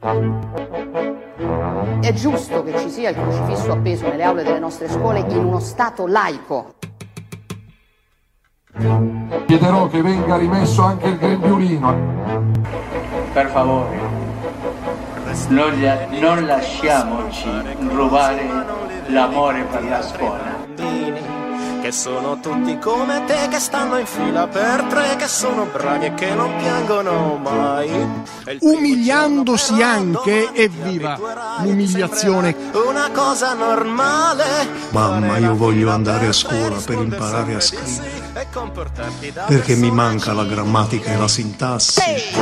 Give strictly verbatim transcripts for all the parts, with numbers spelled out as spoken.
È giusto che ci sia il crocifisso appeso nelle aule delle nostre scuole in uno Stato laico. Chiederò che venga rimesso anche il grembiulino. Per favore, non, non lasciamoci rubare l'amore per la scuola. Che sono tutti come te, che stanno in fila per tre, che sono bravi e che non piangono mai. Umiliandosi anche, evviva l'umiliazione. Una cosa normale. Mamma, io voglio andare a scuola per imparare a scrivere, perché mi manca la grammatica e la sintassi.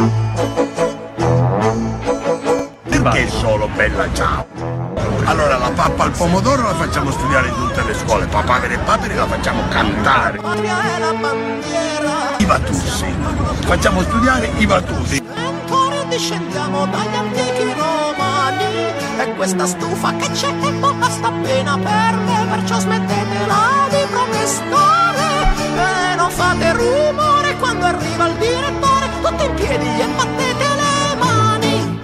Perché solo Bella Ciao? Allora la pappa al pomodoro la facciamo studiare in tutte le scuole, papaveri e paperi la facciamo cantare. I Vatussi, facciamo studiare i Vatussi. Ancora discendiamo dagli antichi romani, e questa stufa che c'è tempo basta appena per me, perciò smettetela di protestare e non fate rumore quando arriva il direttore, tutti in piedi e battete le mani.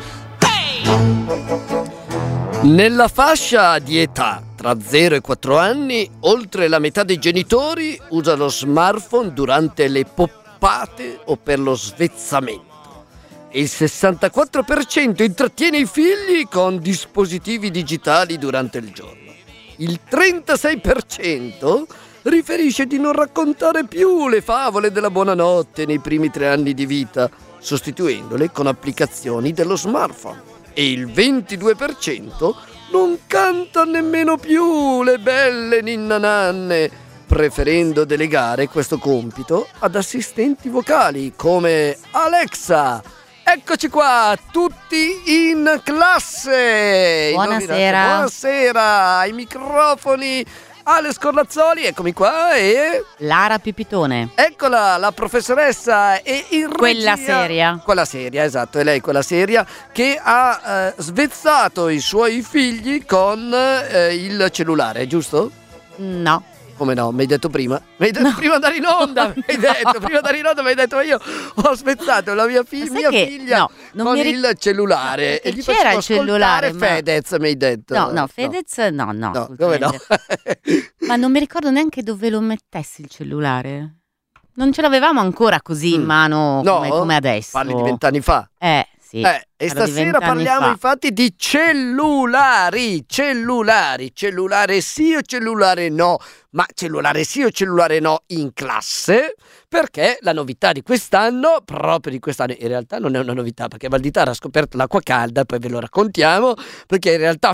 Hey! Nella fascia di età tra zero e quattro anni, oltre la metà dei genitori usa lo smartphone durante le poppate o per lo svezzamento. E il sessantaquattro per cento intrattiene i figli con dispositivi digitali durante il giorno. Il trentasei per cento riferisce di non raccontare più le favole della buonanotte nei primi tre anni di vita, sostituendole con applicazioni dello smartphone. E il ventidue per cento non canta nemmeno più le belle ninna nanne, preferendo delegare questo compito ad assistenti vocali come Alexa. Eccoci qua, tutti in classe! Buonasera. Buonasera, ai microfoni Ale Scorlazzoli, eccomi qua, e Lara Pipitone. Eccola, la professoressa e in Quella regia, seria. Quella seria, esatto, è lei quella seria che ha eh, svezzato i suoi figli con eh, il cellulare, giusto? No. Come no? Mi hai detto prima? Mi hai detto No. prima andare in onda, No. mi hai detto, prima andare in onda mi hai detto io ho svezzato la mia, fi- Sai mia che- figlia no, non con mi ric- il cellulare No, e gli c'era facevo il cellulare, ascoltare ma- Fedez, mi hai detto. No, no, Fedez no, no. No, come no? assolutamente. Ma non mi ricordo neanche dove lo mettessi il cellulare. Non ce l'avevamo ancora così in Mm. mano No? come, come adesso. Parli di vent'anni fa. Eh, sì. Eh, e parlo di stasera vent'anni parliamo fa. infatti di cellulari, cellulari, cellulare sì o cellulare no, ma cellulare sì o cellulare no in classe, perché la novità di quest'anno, proprio di quest'anno, in realtà non è una novità perché Valditara ha scoperto l'acqua calda, poi ve lo raccontiamo, perché in realtà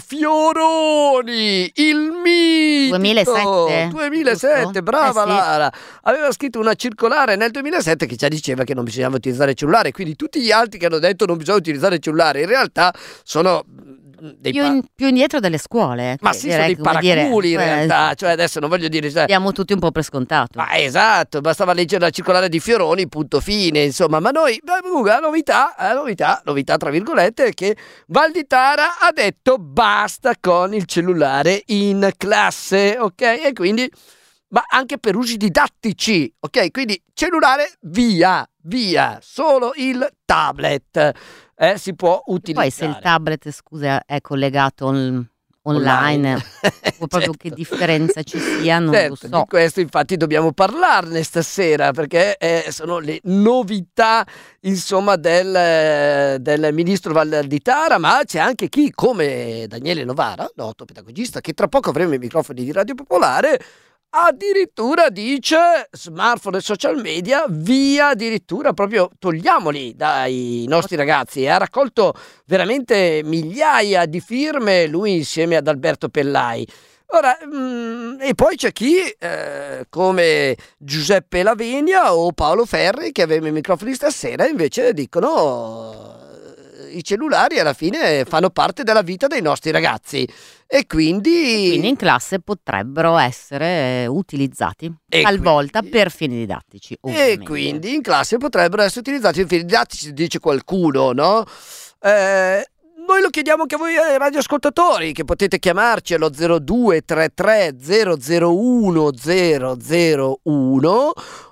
Fioroni, il mitico duemilasette, duemilasette, giusto? brava Eh sì. Lara, aveva scritto una circolare nel duemilasette che già diceva che non bisognava utilizzare il cellulare, quindi tutti gli altri che hanno detto non bisogna utilizzare il cellulare in realtà sono dei Più, pa- in- più indietro delle scuole. ma che sì, sono direi dei che, come dire, paraculi in eh, realtà, cioè adesso non voglio dire cioè, Diamo tutti un po' per scontato. ma esatto, bastava leggere la circolare di Fioroni, punto fine, insomma, ma noi, beh, comunque, la novità, la novità, novità tra virgolette, è che Valditara ha detto basta con il cellulare in classe, ok? E quindi, ma anche per usi didattici, ok? Quindi cellulare via, via, solo il tablet eh, si può utilizzare. Poi se il tablet, scusa, è collegato on- online, o proprio Certo. che differenza ci sia, non Certo, lo so. di questo infatti dobbiamo parlarne stasera perché eh, sono le novità insomma del, del ministro Valditara, ma c'è anche chi come Daniele Novara, noto pedagogista, che tra poco avremo i microfoni di Radio Popolare, addirittura dice smartphone e social media via, addirittura proprio togliamoli dai nostri ragazzi, e ha raccolto veramente migliaia di firme lui insieme ad Alberto Pellai. Ora, mm, e poi c'è chi eh, come Giuseppe Lavenia o Paolo Ferri che avevano i microfoni stasera invece dicono i cellulari alla fine fanno parte della vita dei nostri ragazzi e quindi, Quindi in classe potrebbero essere utilizzati E talvolta quindi- per fini didattici. e ovviamente. quindi in classe potrebbero essere utilizzati in fini didattici, dice qualcuno, no? Eh, noi lo chiediamo anche a voi eh, radioascoltatori, che potete chiamarci allo zero due tre tre zero zero uno zero zero uno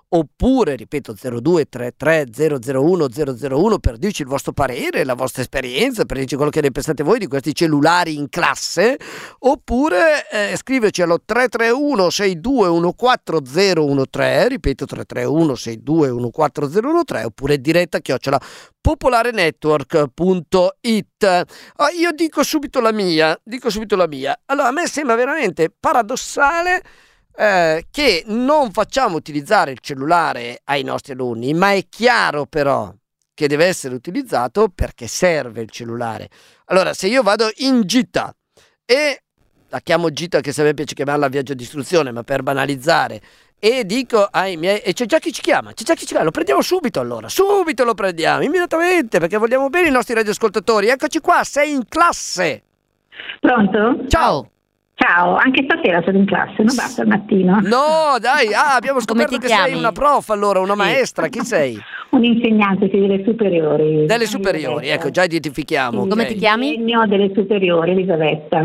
oppure, ripeto, zero due tre tre zero zero uno zero zero uno per dirci il vostro parere, la vostra esperienza, per dirci quello che ne pensate voi di questi cellulari in classe, oppure eh, scriverci allo tre tre uno sei due uno quattro zero uno tre, ripeto tre tre uno sei due uno quattro zero uno tre, oppure diretta chiocciola popolarenetwork punto it. Ah, io dico subito la mia, dico subito la mia. Allora, a me sembra veramente paradossale eh, che non facciamo utilizzare il cellulare ai nostri alunni, ma è chiaro però che deve essere utilizzato perché serve il cellulare. Allora, se io vado in gita e la chiamo gita, che se a me piace chiamarla viaggio di istruzione, ma per banalizzare, e dico ai miei, e c'è già chi ci chiama, c'è già chi ci chiama, lo prendiamo subito allora, subito lo prendiamo, immediatamente, perché vogliamo bene i nostri radioascoltatori. Eccoci qua, sei in classe. Pronto? Ciao. Ciao, anche stasera sono in classe, non basta al mattino. No, dai, ah, abbiamo scoperto che chiami? sei una prof allora, una maestra, chi sei? Un insegnante sì, delle superiori. Delle superiori, ecco, già identifichiamo. Come ok. ti chiami? Segno delle superiori, Elisabetta.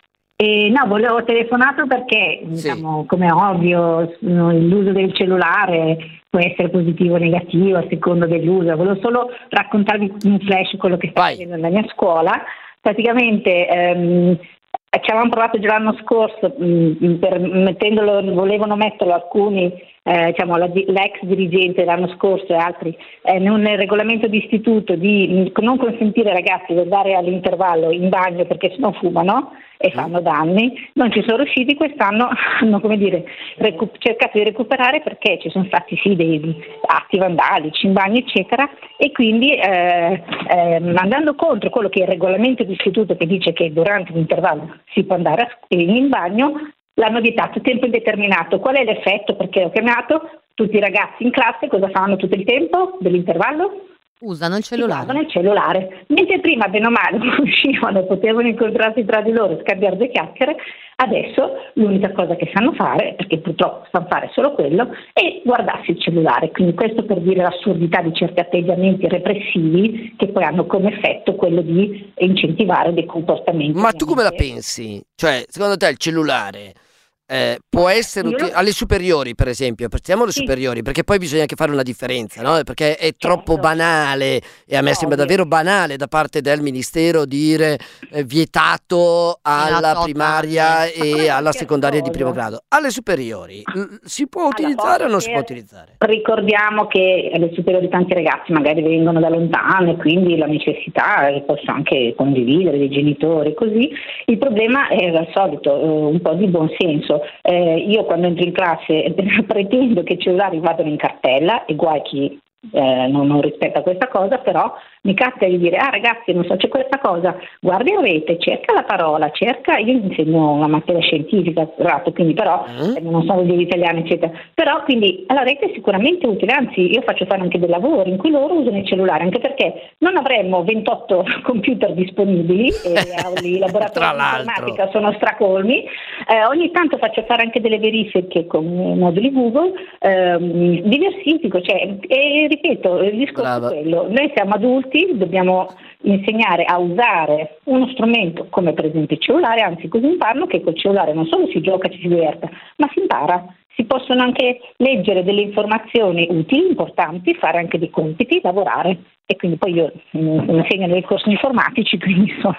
E no, volevo telefonato perché, Sì. diciamo, come è ovvio, l'uso del cellulare può essere positivo o negativo a seconda dell'uso. Volevo solo raccontarvi in flash quello che sta Vai. facendo nella mia scuola. Praticamente ehm, ci avevamo provato già l'anno scorso, mh, per, mettendolo, volevano metterlo alcuni, eh, diciamo la, l'ex dirigente l'anno scorso e altri, eh, nel regolamento di istituto di mh, non consentire ai ragazzi di andare all'intervallo in bagno perché sennò fumano e fanno danni. Non ci sono riusciti, quest'anno hanno, come dire, recu- cercato di recuperare perché ci sono stati sì dei atti vandalici in bagno eccetera, e quindi eh, eh, andando contro quello che è il regolamento di istituto che dice che durante l'intervallo si può andare a, in bagno, l'hanno vietato a tempo indeterminato. Qual è l'effetto? Perché ho chiamato tutti i ragazzi in classe, cosa fanno tutto il tempo dell'intervallo? Usano il cellulare. Usano il cellulare. Mentre prima, bene o male, uscivano, potevano incontrarsi tra di loro, scambiare due chiacchiere, adesso l'unica cosa che sanno fare, perché purtroppo sanno fare solo quello, è guardarsi il cellulare. Quindi questo per dire l'assurdità di certi atteggiamenti repressivi che poi hanno come effetto quello di incentivare dei comportamenti. Ma tu come la pensi? Cioè, secondo te il cellulare eh, può essere Io uti- lo- alle superiori, per esempio, partiamo alle Sì. superiori, perché poi bisogna anche fare una differenza, no? Perché è troppo Certo. banale, e a me sembra Ovvio. davvero banale da parte del ministero dire eh, vietato alla Alla primaria totale. e alla secondaria di primo cosa. grado. Alle superiori l- si può utilizzare o non si può utilizzare? Ricordiamo che alle superiori tanti ragazzi magari vengono da lontano e quindi la necessità eh, posso anche condividere dei genitori così. Il problema è al solito eh, un po' di buon senso. Eh, io quando entro in classe pretendo che i cellulari vadano in cartella e guai chi eh, non, non rispetta questa cosa, però mi capita di dire ah ragazzi non so c'è questa cosa, guarda in rete, cerca la parola, cerca, io insegno una materia scientifica quindi però Mm. eh, non sono degli italiani eccetera, però quindi la rete è sicuramente utile, anzi io faccio fare anche dei lavori in cui loro usano il cellulare, anche perché non avremmo ventotto computer disponibili e i laboratori Tra di l'altro. informatica sono stracolmi, eh, ogni tanto faccio fare anche delle verifiche con i moduli Google, ehm, diversifico, cioè, e ripeto, il discorso Brava. è quello, noi siamo adulti, dobbiamo insegnare a usare uno strumento come per esempio il cellulare, anzi così imparano che col cellulare non solo si gioca, ci si diverte, ma si impara, si possono anche leggere delle informazioni utili, importanti, fare anche dei compiti, lavorare. E quindi poi io mh, insegno nei corsi informatici, quindi insomma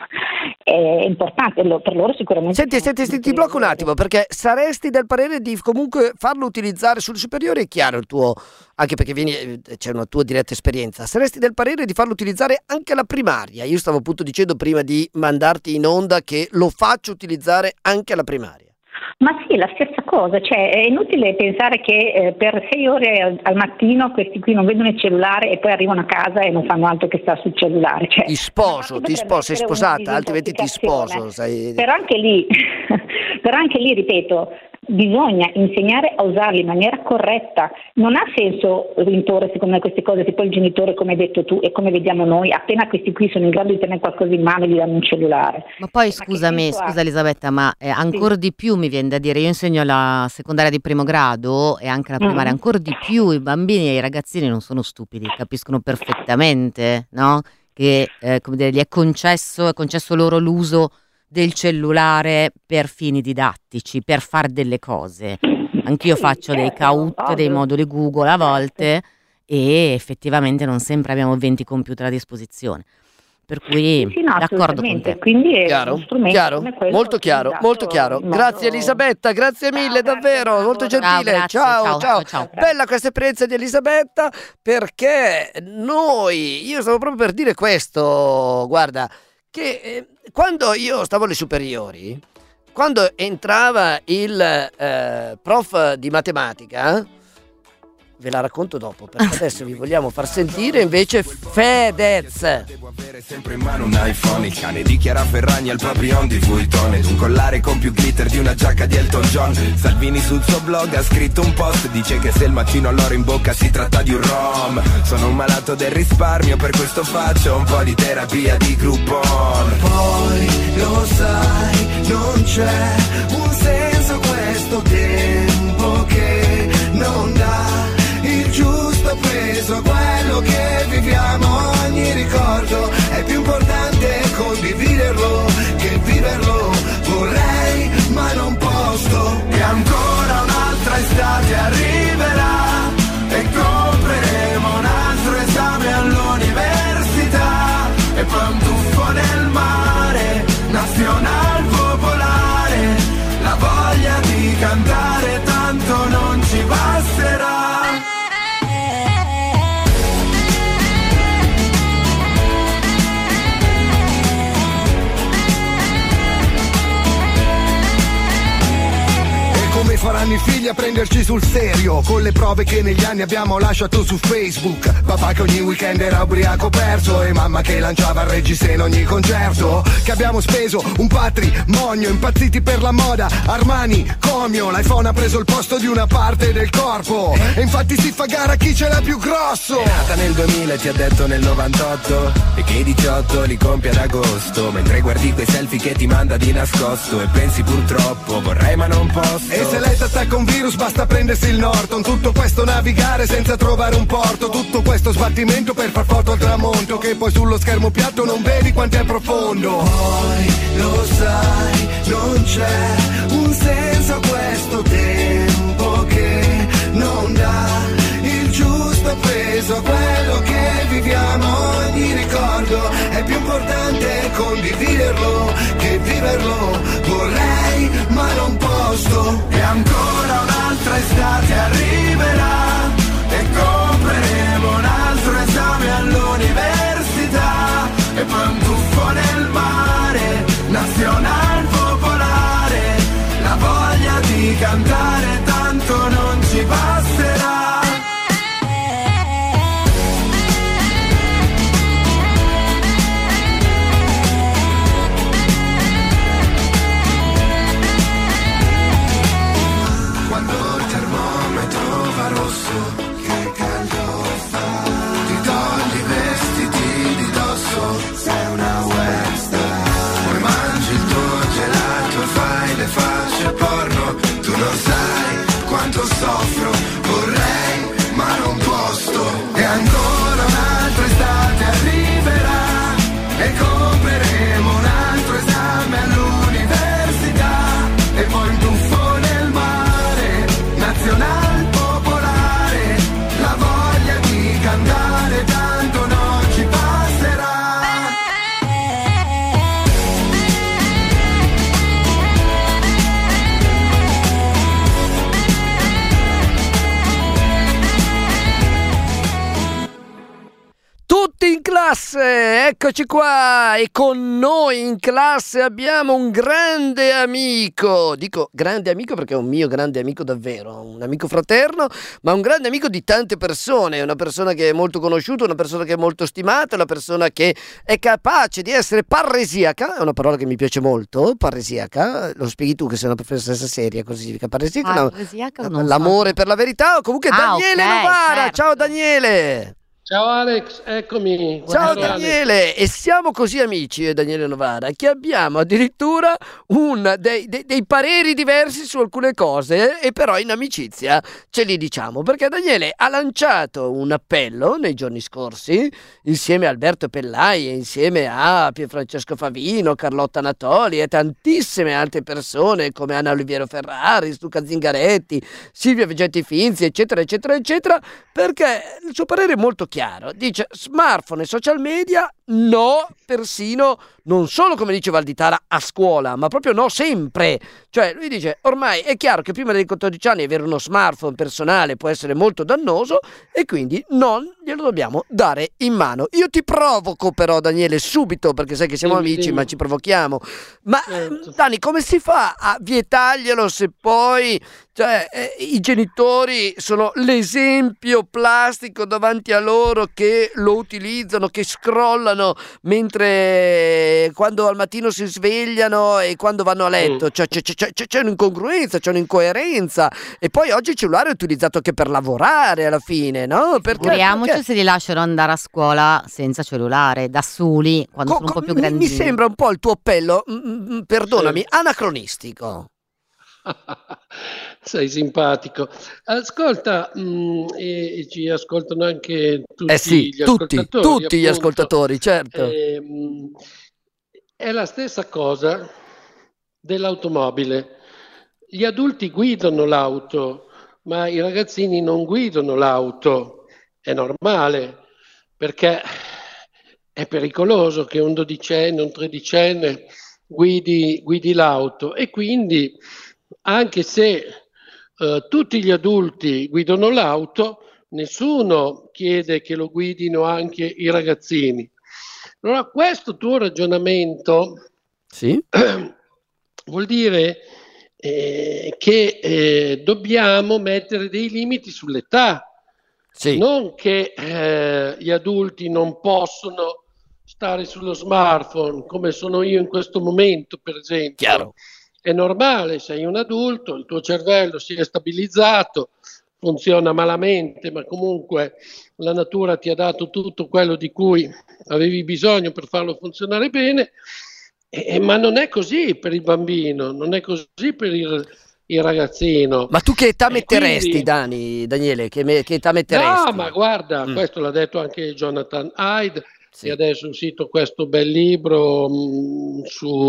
è importante lo- per loro sicuramente. Senti, senti, senti, ti blocco un attimo, perché saresti del parere di comunque farlo utilizzare sulle superiori, è chiaro il tuo, anche perché vieni, eh, c'è una tua diretta esperienza, saresti del parere di farlo utilizzare anche alla primaria? Io stavo appunto dicendo prima di mandarti in onda che lo faccio utilizzare anche alla primaria. Ma sì, la stessa cosa, cioè è inutile pensare che eh, per sei ore al, al mattino questi qui non vedono il cellulare e poi arrivano a casa e non fanno altro che stare sul cellulare. Cioè, Ti sposo, ti potrebbe sposo, sei essere una sposata, altrimenti ti disintossicazione. sposo. Sai... Però anche lì, però anche lì, ripeto, bisogna insegnare a usarli in maniera corretta. Non ha senso imporre secondo me queste cose che poi il genitore, come hai detto tu e come vediamo noi, appena questi qui sono in grado di tenere qualcosa in mano gli danno un cellulare. Ma poi che scusami, senso ha? scusa Elisabetta, ma eh, ancora di più mi viene da dire, io insegno la secondaria di primo grado e anche la primaria, Mm. ancora di più i bambini e i ragazzini non sono stupidi, capiscono perfettamente, no? Che eh, come dire, gli è concesso, è concesso loro l'uso del cellulare per fini didattici, per fare delle cose. Anch'io Sì, faccio dei certo, CAUT, dei ovvio. moduli Google a volte e effettivamente non sempre abbiamo venti computer a disposizione. Per cui Sì, no, d'accordo con assolutamente. te. Quindi è Chiaro? uno strumento Chiaro? come quello Molto chiaro, utilizzato molto chiaro. in modo- Grazie Elisabetta, grazie Ciao, mille, grazie, davvero, Mauro. molto Ciao, gentile. grazie, Ciao, ciao, ciao. ciao. Bella questa esperienza di Elisabetta, perché noi, io stavo proprio per dire questo, guarda, che eh, quando io stavo alle superiori, quando entrava il eh, prof di matematica, ve la racconto dopo, perché adesso vi vogliamo far sentire invece Fedez. Devo avere sempre in mano un iPhone. Il cane di Chiara Ferragni al proprio Ondi Vuitton ed un collare con più glitter di una giacca di Elton John. Salvini sul suo blog ha scritto un post, dice che se il mattino all'oro in bocca si tratta di un rom. Sono un malato del risparmio, per questo faccio un po' di terapia di Groupon. Poi lo sai, non c'è un senso questo tempo che non dà il giusto peso a quello che viviamo. Ogni ricordo è più importante condividerlo che viverlo. Vorrei ma non posso. E ancora un'altra estate arriverà e compreremo un altro esame all'università e poi un tuffo nel mare, nazional popolare, la voglia di cantare tanto non ci basterà. Come faranno i figli a prenderci sul serio, con le prove che negli anni abbiamo lasciato su Facebook. Papà che ogni weekend era ubriaco perso e mamma che lanciava il reggiseno in ogni concerto. Che abbiamo speso un patrimonio, impazziti per la moda, Armani, Comio. L'iPhone ha preso il posto di una parte del corpo e infatti si fa gara chi ce l'ha più grosso. È nata nel duemila e ti ha detto nel novantotto e che i diciotto li compie ad agosto, mentre guardi quei selfie che ti manda di nascosto e pensi purtroppo vorrei ma non posso. E se lei t'attacca un virus basta prendersi il Norton. Tutto questo navigare senza trovare un porto, tutto questo sbattimento per far foto al tramonto che poi sullo schermo piatto non vedi quanto è profondo. Poi lo sai, non c'è un senso a questo tempo che non dà il giusto peso a quello che viviamo. Ogni ricordo è più importante condividerlo che viverlo. Vorrei ma non posso. E ancora un'altra estate arriverà e compreremo un altro esame all'università e poi un tuffo nel mare, nazional popolare, la voglia di cantare tanto non ci basterà. Che caldo fa, ti togli i vestiti di dosso, sei una webstar. Poi mangi il tuo gelato e fai le facce porno. Tu non sai quanto soffro, vorrei ma non posso. E ancora un'altra estate arriverà e compreremo un altro esame all'università e poi un tuffo nel mare, nazionale andare tanto non ci passerà. Tutti in classe, eccoci qua, e con noi in classe abbiamo un grande amico, dico grande amico perché è un mio grande amico davvero, un amico fraterno, ma un grande amico di tante persone, una persona che è molto conosciuta, una persona che è molto stimata, una persona che è capace di essere parresiaca, è una parola che mi piace molto, parresiaca, lo spieghi tu che sei una professoressa seria, così significa parresiaca, Parresiaca, non l'amore so. per la verità, o comunque Ah, Daniele ok, Novara, certo. ciao Daniele! Ciao Alex, eccomi. Ciao Buongiorno, Daniele, Alex. e siamo così amici, eh, Daniele Novara, che abbiamo addirittura un, dei, dei- dei pareri diversi su alcune cose, eh, e però in amicizia ce li diciamo, perché Daniele ha lanciato un appello nei giorni scorsi, insieme a Alberto Pellai, e insieme a Pierfrancesco Favino, Carlotta Natoli e tantissime altre persone come Anna Oliviero Ferrari, Luca Zingaretti, Silvia Vegetti Finzi, eccetera, eccetera, eccetera, perché il suo parere è molto chiaro. Dice smartphone e social media no, persino non solo, come dice Valditara, a scuola, ma proprio no sempre. Cioè lui dice ormai è chiaro che prima dei quattordici anni avere uno smartphone personale può essere molto dannoso e quindi non glielo dobbiamo dare in mano. Io ti provoco però, Daniele, subito, perché sai che siamo Dimmi, amici, dimmi. ma ci provochiamo. Ma Certo. Dani, come si fa a vietarglielo se poi, cioè, eh, i genitori sono l'esempio plastico davanti a loro, che lo utilizzano, che scrollano mentre quando al mattino si svegliano e quando vanno a letto? Cioè, c'è, c'è- c'è- c'è un'incongruenza, c'è un'incoerenza. E poi oggi il cellulare è utilizzato anche per lavorare alla fine, no? Perché, Figuriamoci perché- se li lasciano andare a scuola senza cellulare, da soli, quando Co- sono un po' co- più mi- grandini. Mi sembra un po' il tuo appello, mm, mm, perdonami, Sì. anacronistico. Sei simpatico. Ascolta, mh, e, e ci ascoltano anche tutti Eh sì, gli tutti, ascoltatori. tutti gli appunto. ascoltatori, certo. Ehm, è la stessa cosa dell'automobile. Gli adulti guidano l'auto, ma i ragazzini non guidano l'auto. È normale, perché è pericoloso che un dodicenne, un tredicenne guidi, guidi l'auto, e quindi anche se eh, tutti gli adulti guidano l'auto, nessuno chiede che lo guidino anche i ragazzini. Allora, questo tuo ragionamento Sì? vuol dire eh, che eh, dobbiamo mettere dei limiti sull'età, Sì. non che eh, gli adulti non possono stare sullo smartphone come sono io in questo momento, per esempio. Chiaro. È normale, sei un adulto, il tuo cervello si è stabilizzato, funziona malamente, ma comunque la natura ti ha dato tutto quello di cui avevi bisogno per farlo funzionare bene, e- ma non è così per il bambino, non è così per il, il ragazzino. Ma tu che età E metteresti, quindi- Dani, Daniele? Che, me- che età metteresti? No, ma guarda, Mm. questo l'ha detto anche Jonathan Hyde, Sì. e adesso è uscito questo bel libro mh,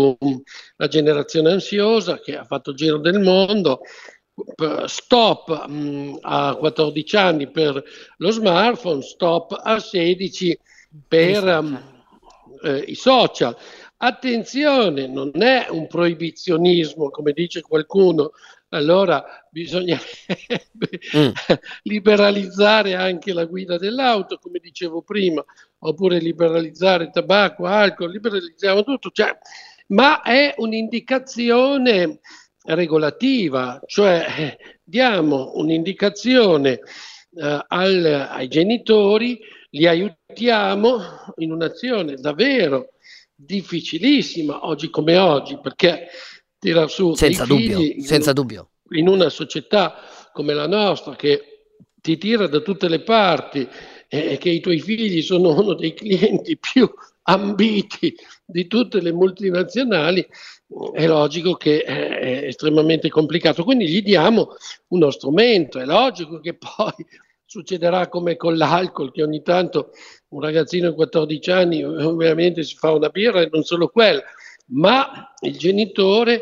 sulla generazione ansiosa che ha fatto il giro del mondo. P- Stop mh, a quattordici anni per lo smartphone, stop a sedici per mh, eh, i social. Attenzione, non è un proibizionismo, come dice qualcuno. Allora bisognerebbe Mm. liberalizzare anche la guida dell'auto, come dicevo prima, oppure liberalizzare tabacco, alcol, liberalizziamo tutto, cioè, ma è un'indicazione regolativa, cioè eh, diamo un'indicazione eh, al- ai genitori, li aiutiamo in un'azione davvero difficilissima oggi come oggi, perché tira su Senza dei dubbio, figli in senza un- dubbio. in una società come la nostra, che ti tira da tutte le parti, e che i tuoi figli sono uno dei clienti più ambiti di tutte le multinazionali, è logico che è estremamente complicato. Quindi gli diamo uno strumento. È logico che poi succederà come con l'alcol, che ogni tanto un ragazzino di quattordici anni ovviamente si fa una birra, e non solo quella, ma il genitore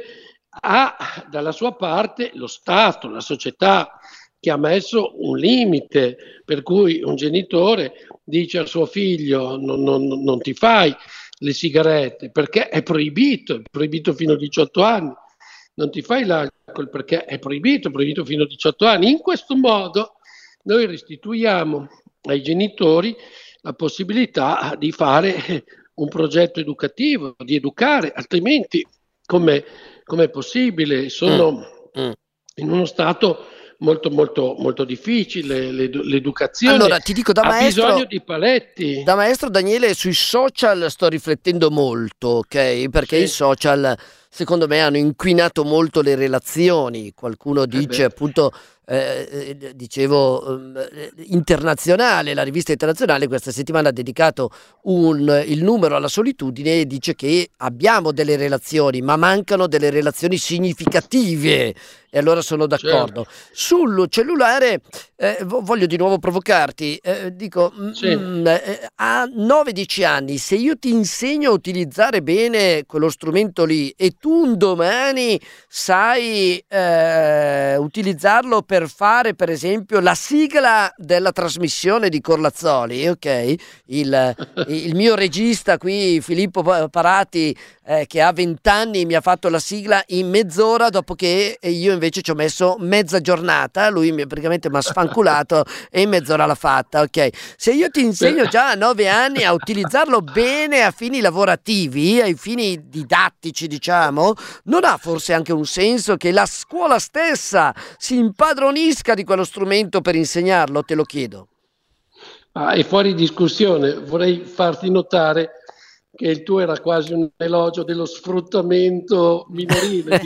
ha dalla sua parte lo Stato, la società, che ha messo un limite, per cui un genitore dice a suo figlio non, non- non ti fai le sigarette perché è proibito, è proibito fino a diciotto anni, non ti fai l'alcol perché è proibito, è proibito fino a diciotto anni. In questo modo noi restituiamo ai genitori la possibilità di fare un progetto educativo, di educare, altrimenti come è possibile? Sono Mm, mm. in uno stato molto molto molto difficile, l'edu- l'educazione Allora, ti dico da ha maestro, bisogno di paletti. da maestro Daniele, sui social sto riflettendo molto, ok? Perché Sì. i social, secondo me, hanno inquinato molto le relazioni. Qualcuno dice beh. appunto eh, eh, dicevo, eh, internazionale, la rivista internazionale questa settimana ha dedicato un, il numero alla solitudine e dice che abbiamo delle relazioni, ma mancano delle relazioni significative. E allora sono d'accordo. Certo. Sul cellulare eh, voglio di nuovo provocarti. Eh, dico, sì. mh, eh, a nove dieci anni, se io ti insegno a utilizzare bene quello strumento lì e tu un domani sai eh, utilizzarlo per fare, per esempio, la sigla della trasmissione di Corlazzoli, ok? Il, il mio regista qui, Filippo Parati, eh, che ha vent'anni, mi ha fatto la sigla in mezz'ora, dopo che io invece ci ho messo mezza giornata, lui mi, praticamente mi ha sfanculato e in mezz'ora l'ha fatta, ok? Se io ti insegno già a nove anni a utilizzarlo bene a fini lavorativi, ai fini didattici, diciamo, non ha forse anche un senso che la scuola stessa si impadronisca di quello strumento per insegnarlo? Te lo chiedo. Ah, è fuori discussione. Vorrei farti notare che il tuo era quasi un elogio dello sfruttamento minorile,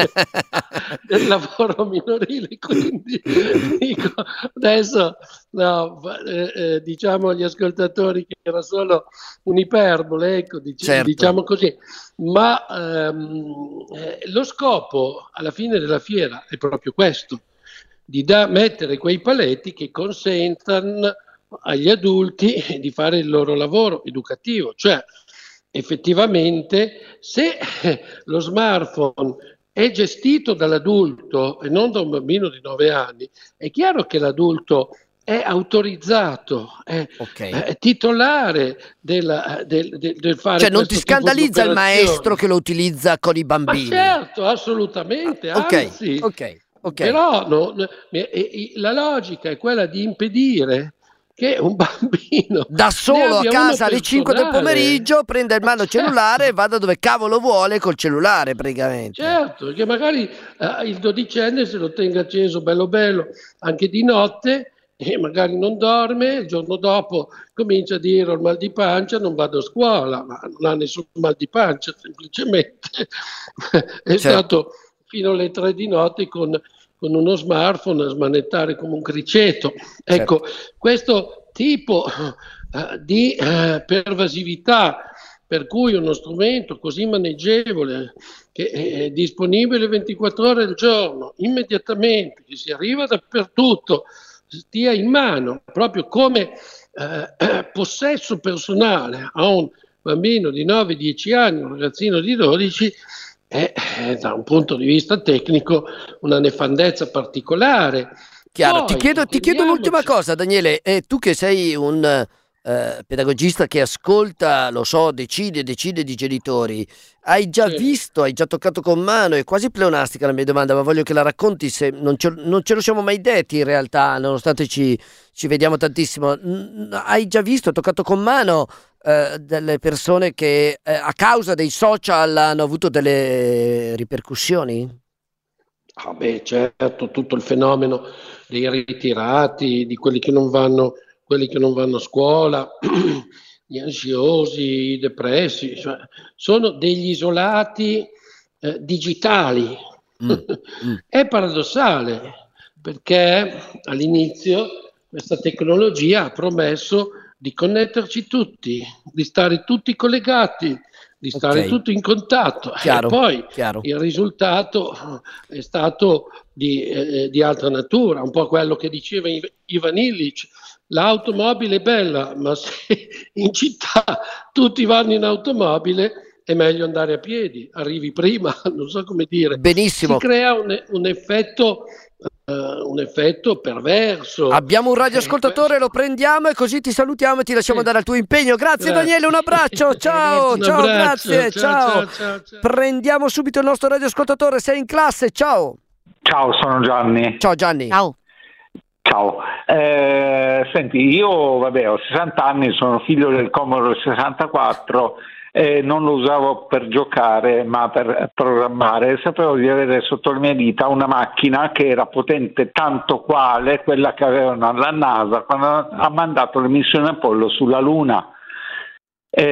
del lavoro minorile, quindi dico, adesso no, eh, eh, diciamo agli ascoltatori che era solo un'iperbole, ecco, dic- certo. diciamo così, ma ehm, eh, lo scopo alla fine della fiera è proprio questo, di da- mettere quei paletti che consentano agli adulti di fare il loro lavoro educativo, cioè effettivamente se lo smartphone è gestito dall'adulto e non da un bambino di nove anni, è chiaro che l'adulto è autorizzato, è, okay. è titolare del, del, del, del fare, cioè non ti scandalizza il maestro che lo utilizza con i bambini? Ma certo, assolutamente, okay. anzi, okay. Okay. però no, no, la logica è quella di impedire che un bambino da solo a casa alle cinque del pomeriggio prenda in mano il cellulare e vada dove cavolo vuole col cellulare praticamente. Certo, che magari eh, il dodicenne se lo tenga acceso bello bello anche di notte e magari non dorme, il giorno dopo comincia a dire ho il mal di pancia, non vado a scuola, ma non ha nessun mal di pancia, semplicemente è certo. stato fino alle tre di notte con con uno smartphone a smanettare come un criceto. Ecco, certo. Questo tipo uh, di uh, pervasività per cui uno strumento così maneggevole che è disponibile ventiquattro ore al giorno, immediatamente, che si arriva dappertutto, stia in mano, proprio come uh, possesso personale a un bambino di nove dieci anni, un ragazzino di dodici, è eh, da un punto di vista tecnico una nefandezza particolare. Chiaro, Poi, ti chiedo, ti chiedo un'ultima cosa, Daniele, eh, tu che sei un eh, pedagogista che ascolta, lo so, decine e decine di genitori, hai già sì. visto, hai già toccato con mano, è quasi pleonastica la mia domanda, ma voglio che la racconti, se non ce, non ce lo siamo mai detti in realtà, nonostante ci, ci vediamo tantissimo, hai già visto, toccato con mano eh, delle persone che eh, a causa dei social hanno avuto delle ripercussioni? Ah beh, certo, tutto il fenomeno dei ritirati, di quelli che non vanno, quelli che non vanno a scuola, gli ansiosi, i depressi, cioè, sono degli isolati eh, digitali. Mm, mm. È paradossale perché all'inizio questa tecnologia ha promesso di connetterci tutti, di stare tutti collegati, di stare okay. tutti in contatto. Chiaro, e poi chiaro. il risultato è stato di, eh, di altra natura, un po' quello che diceva Ivan Illich. L'automobile è bella, ma se in città tutti vanno in automobile è meglio andare a piedi, arrivi prima, non so come dire. Benissimo. Si crea un, un effetto uh, un effetto perverso. Abbiamo un radioascoltatore, lo prendiamo e così ti salutiamo e ti lasciamo sì. dare al tuo impegno. Grazie, grazie. Daniele, un abbraccio. Ciao, un ciao, abbraccio. grazie, ciao. Ciao. Ciao, ciao. Prendiamo subito il nostro radioascoltatore, sei in classe, ciao. Ciao, sono Gianni. Ciao Gianni. Ciao. Ciao, eh, senti, io vabbè ho sessanta anni, sono figlio del Commodore sessantaquattro e non lo usavo per giocare ma per programmare. Sapevo di avere sotto le mie dita una macchina che era potente tanto quale quella che avevano alla NASA quando ha mandato le missioni Apollo sulla Luna.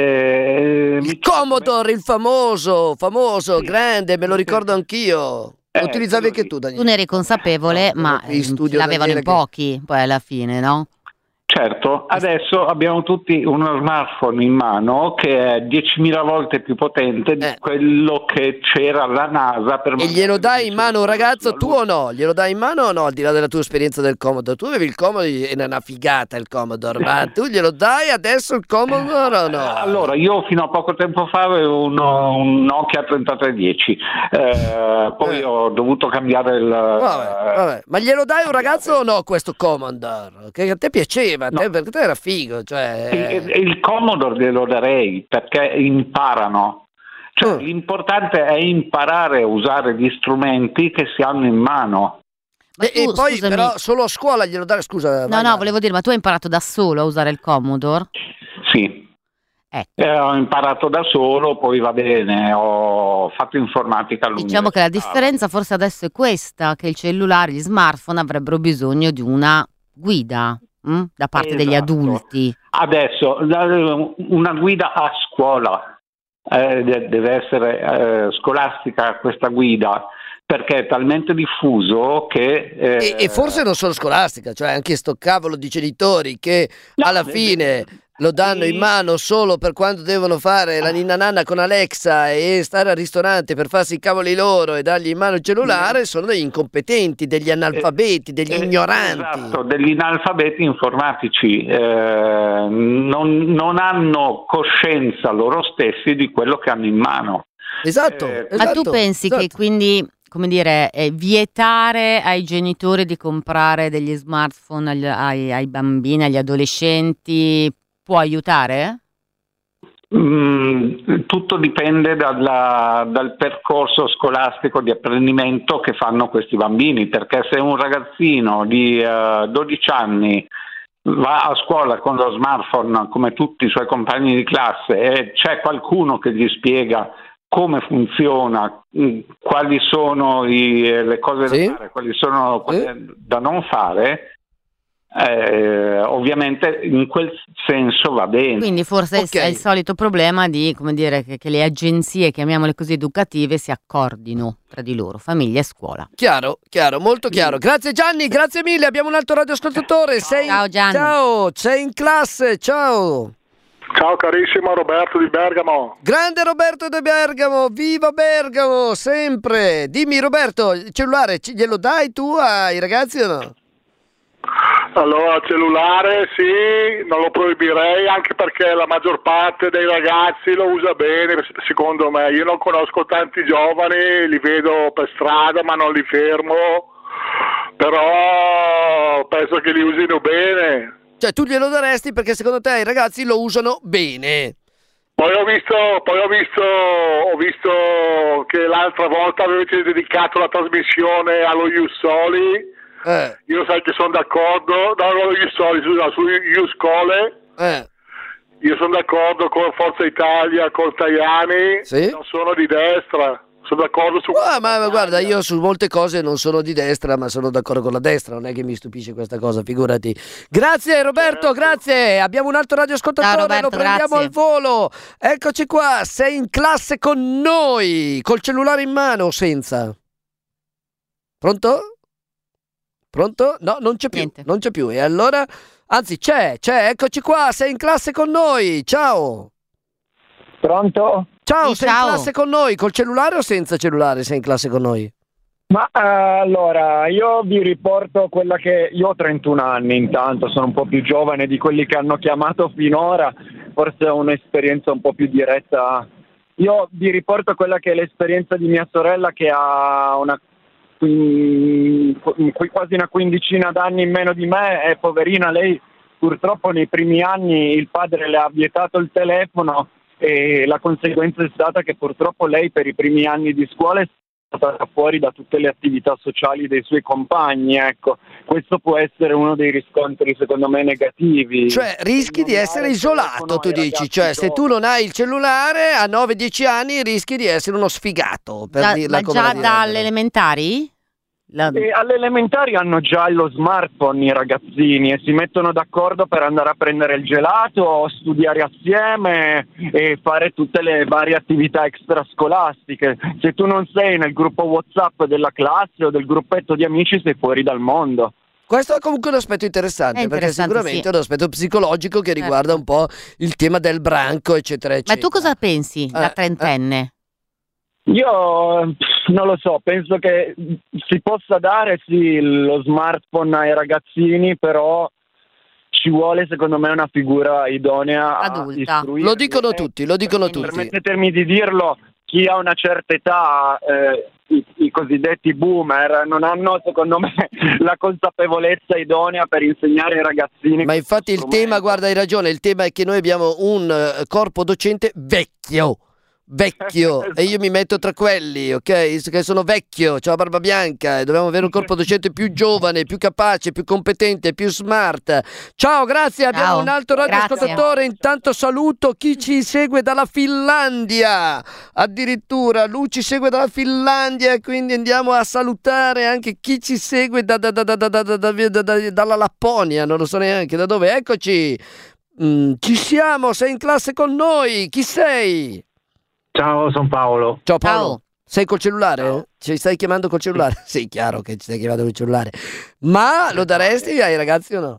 Eh, il Commodore, il famoso, famoso, sì. grande, me lo ricordo anch'io. Eh, utilizzavi anche tu, Daniele. Tu ne eri consapevole, no, ma l'avevano in pochi, poi alla fine, no? Certo, adesso abbiamo tutti uno smartphone in mano che è diecimila volte più potente di eh. quello che c'era alla NASA. Per e glielo dai in mano un ragazzo, tu o no? Glielo dai in mano o no, al di là della tua esperienza del Commodore? Tu avevi il Commodore, era una figata il Commodore, ma tu glielo dai adesso il Commodore o no? Allora, io fino a poco tempo fa avevo uno, un Nokia trentatré dieci, eh, poi eh. ho dovuto cambiare il... Vabbè, vabbè. Ma glielo dai a un ragazzo o no questo Commodore? Che a te piaceva? No. Te, perché te era figo, cioè... il, il Commodore glielo darei perché imparano, cioè, mm. l'importante è imparare a usare gli strumenti che si hanno in mano. Ma e, tu, e poi scusami. però solo a scuola glielo dare, scusa. No, vai, no, vai. volevo dire, ma tu hai imparato da solo a usare il Commodore? Sì. Ecco. Eh, ho imparato da solo, poi va bene, ho fatto informatica all'università. Diciamo che la differenza forse adesso è questa, che il cellulare, gli smartphone avrebbero bisogno di una guida mh? da parte esatto. degli adulti. Adesso una guida a scuola, eh, deve essere eh, scolastica questa guida, perché è talmente diffuso che... Eh, e, e forse non solo scolastica, cioè anche sto cavolo di genitori che no, alla fine... lo danno in mano solo per quando devono fare la ninna nanna con Alexa e stare al ristorante per farsi i cavoli loro e dargli in mano il cellulare, sono degli incompetenti, degli analfabeti, degli eh, ignoranti. Esatto, degli analfabeti informatici, eh, non, non hanno coscienza loro stessi di quello che hanno in mano. Esatto. Eh, Ma esatto, tu pensi esatto. che quindi, come dire, eh, vietare ai genitori di comprare degli smartphone agli, ai, ai bambini, agli adolescenti, può aiutare? Mm, tutto dipende dalla, dal percorso scolastico di apprendimento che fanno questi bambini, perché se un ragazzino di uh, dodici anni va a scuola con lo smartphone come tutti i suoi compagni di classe e c'è qualcuno che gli spiega come funziona, quali sono i, le cose sì? da fare, quali sono quelle sì? da non fare, Eh, ovviamente in quel senso va bene. Quindi forse okay. è il solito problema di, come dire, che, che le agenzie, chiamiamole così, educative si accordino tra di loro, famiglia e scuola. Chiaro, chiaro, molto chiaro. Grazie Gianni, grazie mille. Abbiamo un altro radioascoltatore. Sei... Ciao Gianni. Ciao, sei in classe, ciao. Ciao carissimo Roberto di Bergamo. Grande Roberto di Bergamo, viva Bergamo, sempre. Dimmi Roberto, il cellulare glielo dai tu ai ragazzi o no? Allora, cellulare sì, non lo proibirei, anche perché la maggior parte dei ragazzi lo usa bene, secondo me. Io non conosco tanti giovani, li vedo per strada ma non li fermo, però penso che li usino bene. Cioè tu glielo daresti perché secondo te i ragazzi lo usano bene? Poi ho visto, poi ho visto, ho visto che l'altra volta avete dedicato la trasmissione allo Ius Soli. Eh. Io sai che sono d'accordo, no, non io so, su Ius Cole, eh. io sono d'accordo con Forza Italia, con Tajani, sì? non sono di destra, sono d'accordo su... Ah, ma, ma guarda, io su molte cose non sono di destra, ma sono d'accordo con la destra, non è che mi stupisce questa cosa, figurati. Grazie Roberto, certo. Grazie, abbiamo un altro radioascoltatore, Ciao, Roberto, lo prendiamo grazie. Al volo, eccoci qua, sei in classe con noi, col cellulare in mano o senza? Pronto? Pronto? No, non c'è più, Niente. non c'è più. E allora, anzi c'è, c'è, eccoci qua, sei in classe con noi, ciao. Pronto? Ciao, sì, sei ciao. in classe con noi, col cellulare o senza cellulare sei in classe con noi? Ma uh, allora, io vi riporto quella che... Io ho trentuno anni intanto, sono un po' più giovane di quelli che hanno chiamato finora, forse ho un'esperienza un po' più diretta. Io vi riporto quella che è l'esperienza di mia sorella che ha una... quasi una quindicina d'anni in meno di me e poverina lei purtroppo nei primi anni il padre le ha vietato il telefono e la conseguenza è stata che purtroppo lei per i primi anni di scuola è stata fuori da tutte le attività sociali dei suoi compagni, ecco, questo può essere uno dei riscontri secondo me negativi. Cioè rischi di essere isolato, tu dici, cioè se tu non hai il cellulare a nove dieci anni rischi di essere uno sfigato, per da, dirla ma come già la dalle elementari? La... E alle elementari hanno già lo smartphone i ragazzini e si mettono d'accordo per andare a prendere il gelato, studiare assieme e fare tutte le varie attività extrascolastiche. Se tu non sei nel gruppo WhatsApp della classe o del gruppetto di amici, sei fuori dal mondo. Questo è comunque un aspetto interessante, È perché interessante, sicuramente sì. è un aspetto psicologico che riguarda Certo. un po' il tema del branco, eccetera, eccetera. Ma tu cosa pensi da Eh, trentenne? Io pff, non lo so, penso che si possa dare sì lo smartphone ai ragazzini, però ci vuole secondo me una figura idonea a Adulta. istruirli. Lo dicono tutti, lo dicono tutti. Permettetemi di dirlo, chi ha una certa età, eh, i, i cosiddetti boomer, non hanno secondo me la consapevolezza idonea per insegnare ai ragazzini. Ma infatti il tema, guarda, hai ragione, il tema è che noi abbiamo un eh, corpo docente vecchio. Vecchio, e io mi metto tra quelli, ok? Che sono vecchio, ho la barba bianca e dobbiamo avere un corpo docente più giovane, più capace, più competente, più smart. Ciao, grazie, abbiamo Ciao, un altro radioascoltatore. Intanto saluto chi ci segue dalla Finlandia. Addirittura lui ci segue dalla Finlandia, quindi andiamo a salutare anche chi ci segue da, da, da, da, da, da, da, da, da, dalla Lapponia, non lo so neanche da dove. Eccoci, mm, ci siamo, sei in classe con noi, chi sei? Ciao, sono Paolo. Ciao Paolo. Ciao. Sei col cellulare? Ciao. Ci stai chiamando col cellulare? Sì, chiaro che ci stai chiamando col cellulare. Ma lo daresti ai ragazzi o no?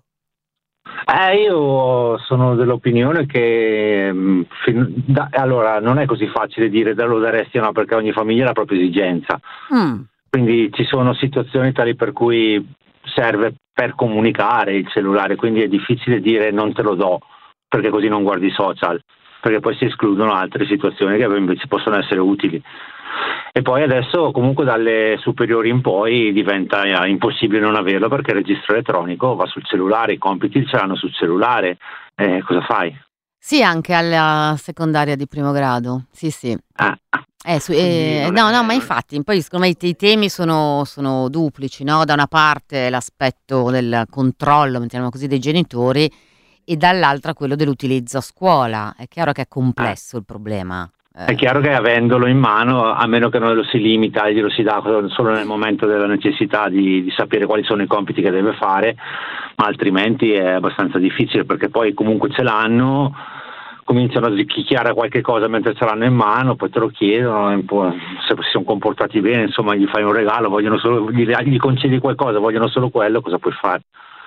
Eh, io sono dell'opinione che mh, fin- da- allora non è così facile dire da lo daresti o no, perché ogni famiglia ha la propria esigenza. Mm. Quindi ci sono situazioni tali per cui serve per comunicare il cellulare, quindi è difficile dire non te lo do, perché così non guardi i social, perché poi si escludono altre situazioni che invece possono essere utili. E poi adesso comunque dalle superiori in poi diventa impossibile non averlo, perché il registro elettronico va sul cellulare, i compiti ce l'hanno sul cellulare, eh, cosa fai? Sì, anche alla secondaria di primo grado, sì sì. Ah. Eh, su, eh, no, no, ma infatti poi secondo me i temi sono, sono duplici, no? Da una parte l'aspetto del controllo, mettiamo così, dei genitori, e dall'altra quello dell'utilizzo a scuola. È chiaro che è complesso il problema. Eh. È chiaro che avendolo in mano, a meno che non lo si limita e glielo si dà solo nel momento della necessità di, di sapere quali sono i compiti che deve fare, ma altrimenti è abbastanza difficile, perché poi comunque ce l'hanno, cominciano a zicchiare qualche cosa mentre ce l'hanno in mano, poi te lo chiedono, un po', se si sono comportati bene, insomma gli fai un regalo, vogliono solo, gli, gli concedi qualcosa, vogliono solo quello, cosa puoi fare?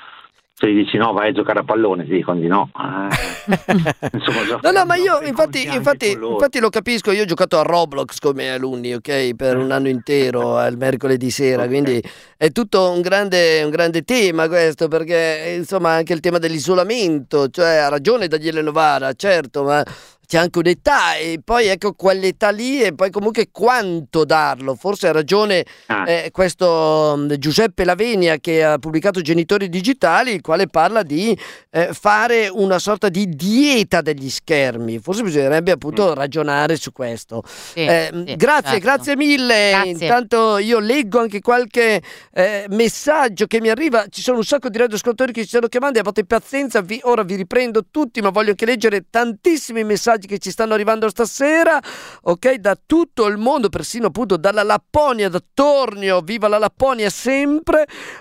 Se gli dici no, vai a giocare a pallone, ti dicono di no. Eh, insomma, no, no, ma io infatti, infatti, infatti lo capisco, io ho giocato a Roblox come alunni, ok, per un anno intero, al mercoledì sera, okay. Quindi è tutto un grande, un grande tema questo, perché insomma anche il tema dell'isolamento, cioè ha ragione Daniele Novara, certo, ma c'è anche un'età, e poi ecco quell'età lì, e poi comunque quanto darlo. Forse ha ragione eh, questo Giuseppe Lavenia, che ha pubblicato Genitori Digitali, il quale parla di eh, fare una sorta di dieta degli schermi. Forse bisognerebbe appunto ragionare su questo. Sì, eh, sì, grazie, certo. grazie mille. Grazie. Intanto io leggo anche qualche eh, messaggio che mi arriva. Ci sono un sacco di radioascoltatori che ci stanno chiamando, abbiate pazienza, vi, ora vi riprendo tutti, ma voglio anche leggere tantissimi messaggi che ci stanno arrivando stasera, ok, da tutto il mondo, persino appunto dalla Lapponia, da Tornio, viva la Lapponia sempre.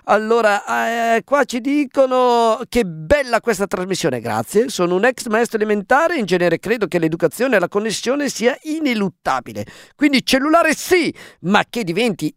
Allora eh, qua ci dicono che bella questa trasmissione, grazie, sono un ex maestro elementare, in genere credo che l'educazione e la connessione sia ineluttabile, quindi cellulare sì, ma che diventi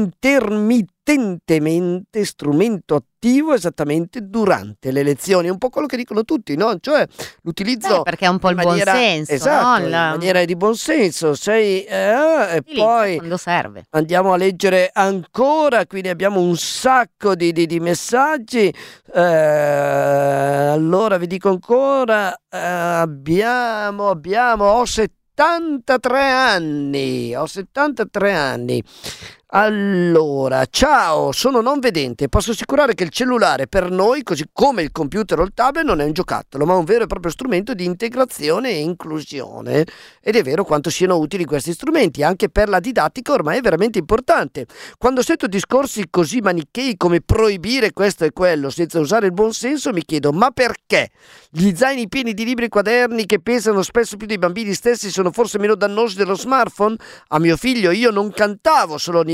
intermittentemente strumento attivo esattamente durante le lezioni, un po' quello che dicono tutti, no? Cioè l'utilizzo, eh, perché è un po' il maniera, buon senso, esatto, no? La... in maniera di buon senso, sei eh, e poi quando serve. Andiamo a leggere ancora, quindi abbiamo un sacco di, di, di messaggi. Eh, allora vi dico ancora, eh, abbiamo, abbiamo, ho settantatré anni, ho settantatré anni. Allora, ciao, sono non vedente, posso assicurare che il cellulare per noi, così come il computer o il tablet, non è un giocattolo, ma un vero e proprio strumento di integrazione e inclusione. Ed è vero quanto siano utili questi strumenti, anche per la didattica ormai è veramente importante. Quando sento discorsi così manichei come proibire questo e quello senza usare il buon senso, mi chiedo, ma perché? Gli zaini pieni di libri e quaderni che pesano spesso più dei bambini stessi sono forse meno dannosi dello smartphone? A mio figlio io non cantavo solo ogni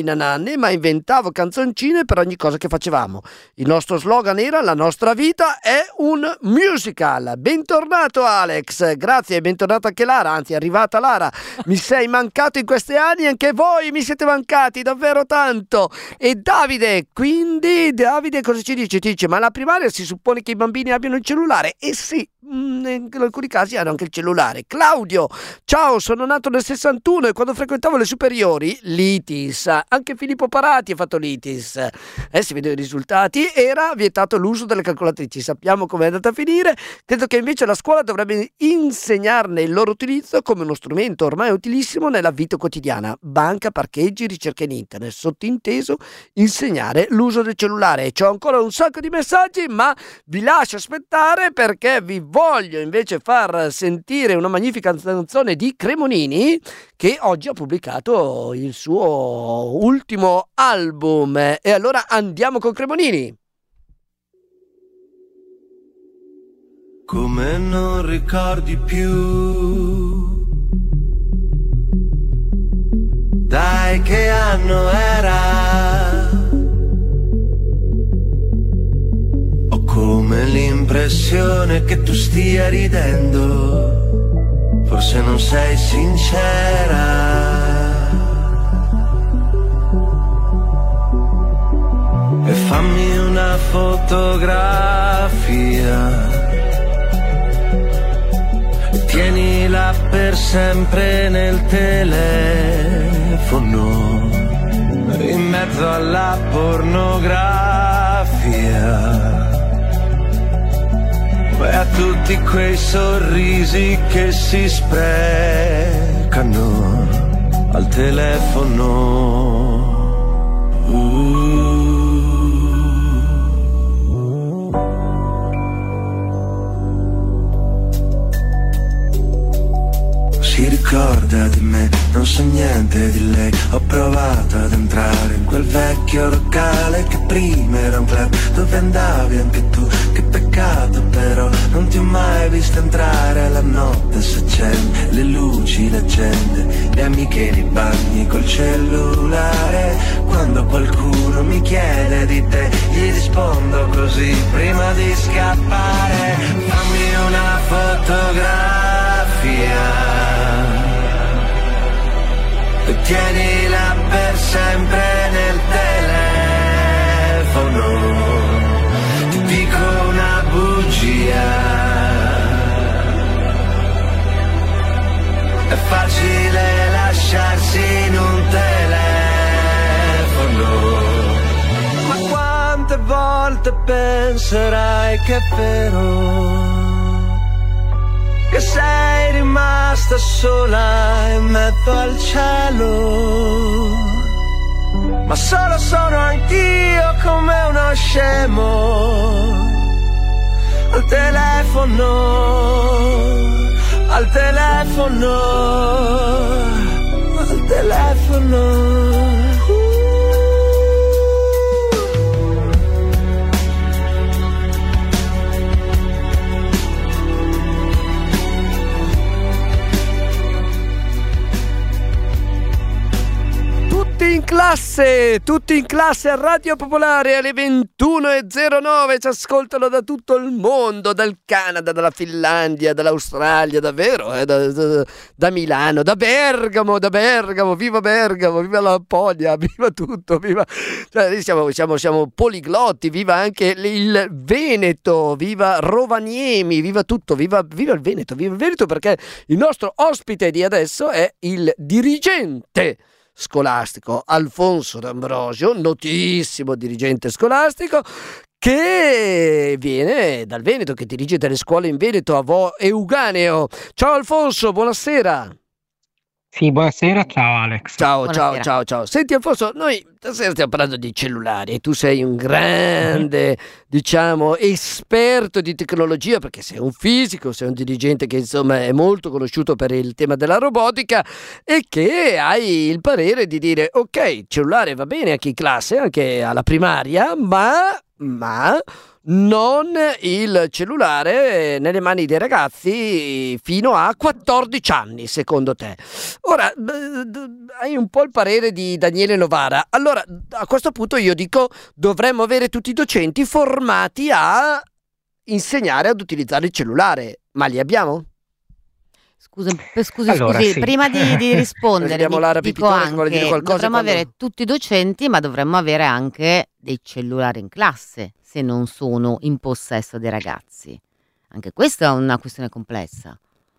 Ninna Nanni, ma inventavo canzoncine per ogni cosa che facevamo. Il nostro slogan era: la nostra vita è un musical. Bentornato Alex, grazie, e bentornata anche Lara, anzi è arrivata Lara. Mi sei mancato in questi anni, anche voi mi siete mancati davvero tanto. E Davide, quindi Davide cosa ci dice? Ti dice: ma alla primaria si suppone che i bambini abbiano il cellulare? E sì, in alcuni casi hanno anche il cellulare. Claudio, ciao, sono nato nel sessantuno e quando frequentavo le superiori, l'I T I S, anche Filippo Parati ha fatto l'I T I S, eh, si vedono i risultati, era vietato l'uso delle calcolatrici. Sappiamo come è andata a finire. Credo che invece la scuola dovrebbe insegnarne il loro utilizzo come uno strumento ormai utilissimo nella vita quotidiana: banca, parcheggi, ricerca in internet, sottinteso insegnare l'uso del cellulare. E c'ho ancora un sacco di messaggi, ma vi lascio aspettare perché vi voglio invece far sentire una magnifica canzone di Cremonini, che oggi ha pubblicato il suo ultimo album. E allora andiamo con Cremonini. Come non ricordi più, dai, che anno era? Ho come l'impressione che tu stia ridendo, forse non sei sincera. E fammi una fotografia, tienila per sempre nel telefono, in mezzo alla pornografia, e a tutti quei sorrisi che si sprecano al telefono. uh. Si ricorda di me, non so niente di lei. Ho provato ad entrare in quel vecchio locale che prima era un club dove andavi anche tu. Che peccato però, non ti ho mai visto entrare. La notte si accende, le luci, la gente, le amiche nei bagni col cellulare. Quando qualcuno mi chiede di te, gli rispondo così prima di scappare. Fammi una fotografia e tienila per sempre nel telefono. Ti dico una bugia, è facile lasciarsi in un telefono. Ma quante volte penserai che è vero, che sei rimasta sola in mezzo al cielo? Ma solo sono anch'io come uno scemo al telefono, al telefono, al telefono. In classe, tutti in classe a Radio Popolare alle ventuno e zero nove, ci ascoltano da tutto il mondo, dal Canada, dalla Finlandia, dall'Australia, davvero, eh, da, da, da Milano, da Bergamo, da Bergamo, viva Bergamo, viva la Lapponia, viva tutto, viva, cioè, siamo, siamo, siamo poliglotti, viva anche il Veneto, viva Rovaniemi, viva tutto, viva, viva il Veneto, viva il Veneto, perché il nostro ospite di adesso è il dirigente scolastico Alfonso D'Ambrosio, notissimo dirigente scolastico, che viene dal Veneto, che dirige delle scuole in Veneto, a Vo Euganeo. Ciao Alfonso, buonasera. Sì, buonasera, ciao Alex. Ciao, Buonasera. ciao, ciao, ciao. Senti Alfonso, noi stasera stiamo parlando di cellulari e tu sei un grande, diciamo, esperto di tecnologia, perché sei un fisico, sei un dirigente che insomma è molto conosciuto per il tema della robotica e che hai il parere di dire ok, cellulare va bene anche in classe, anche alla primaria, ma... ma non il cellulare nelle mani dei ragazzi fino a quattordici anni, secondo te. Ora, hai un po' il parere di Daniele Novara. Allora, a questo punto io dico, dovremmo avere tutti i docenti formati a insegnare ad utilizzare il cellulare, ma li abbiamo? Scusa, scusi, Allora, scusi, sì. prima di, di rispondere, Abbiamo di- Lara dico Pipitone che vuole dire anche, qualcosa dovremmo quando- avere tutti i docenti, ma dovremmo avere anche dei cellulari in classe, se non sono in possesso dei ragazzi. Anche questa è una questione complessa.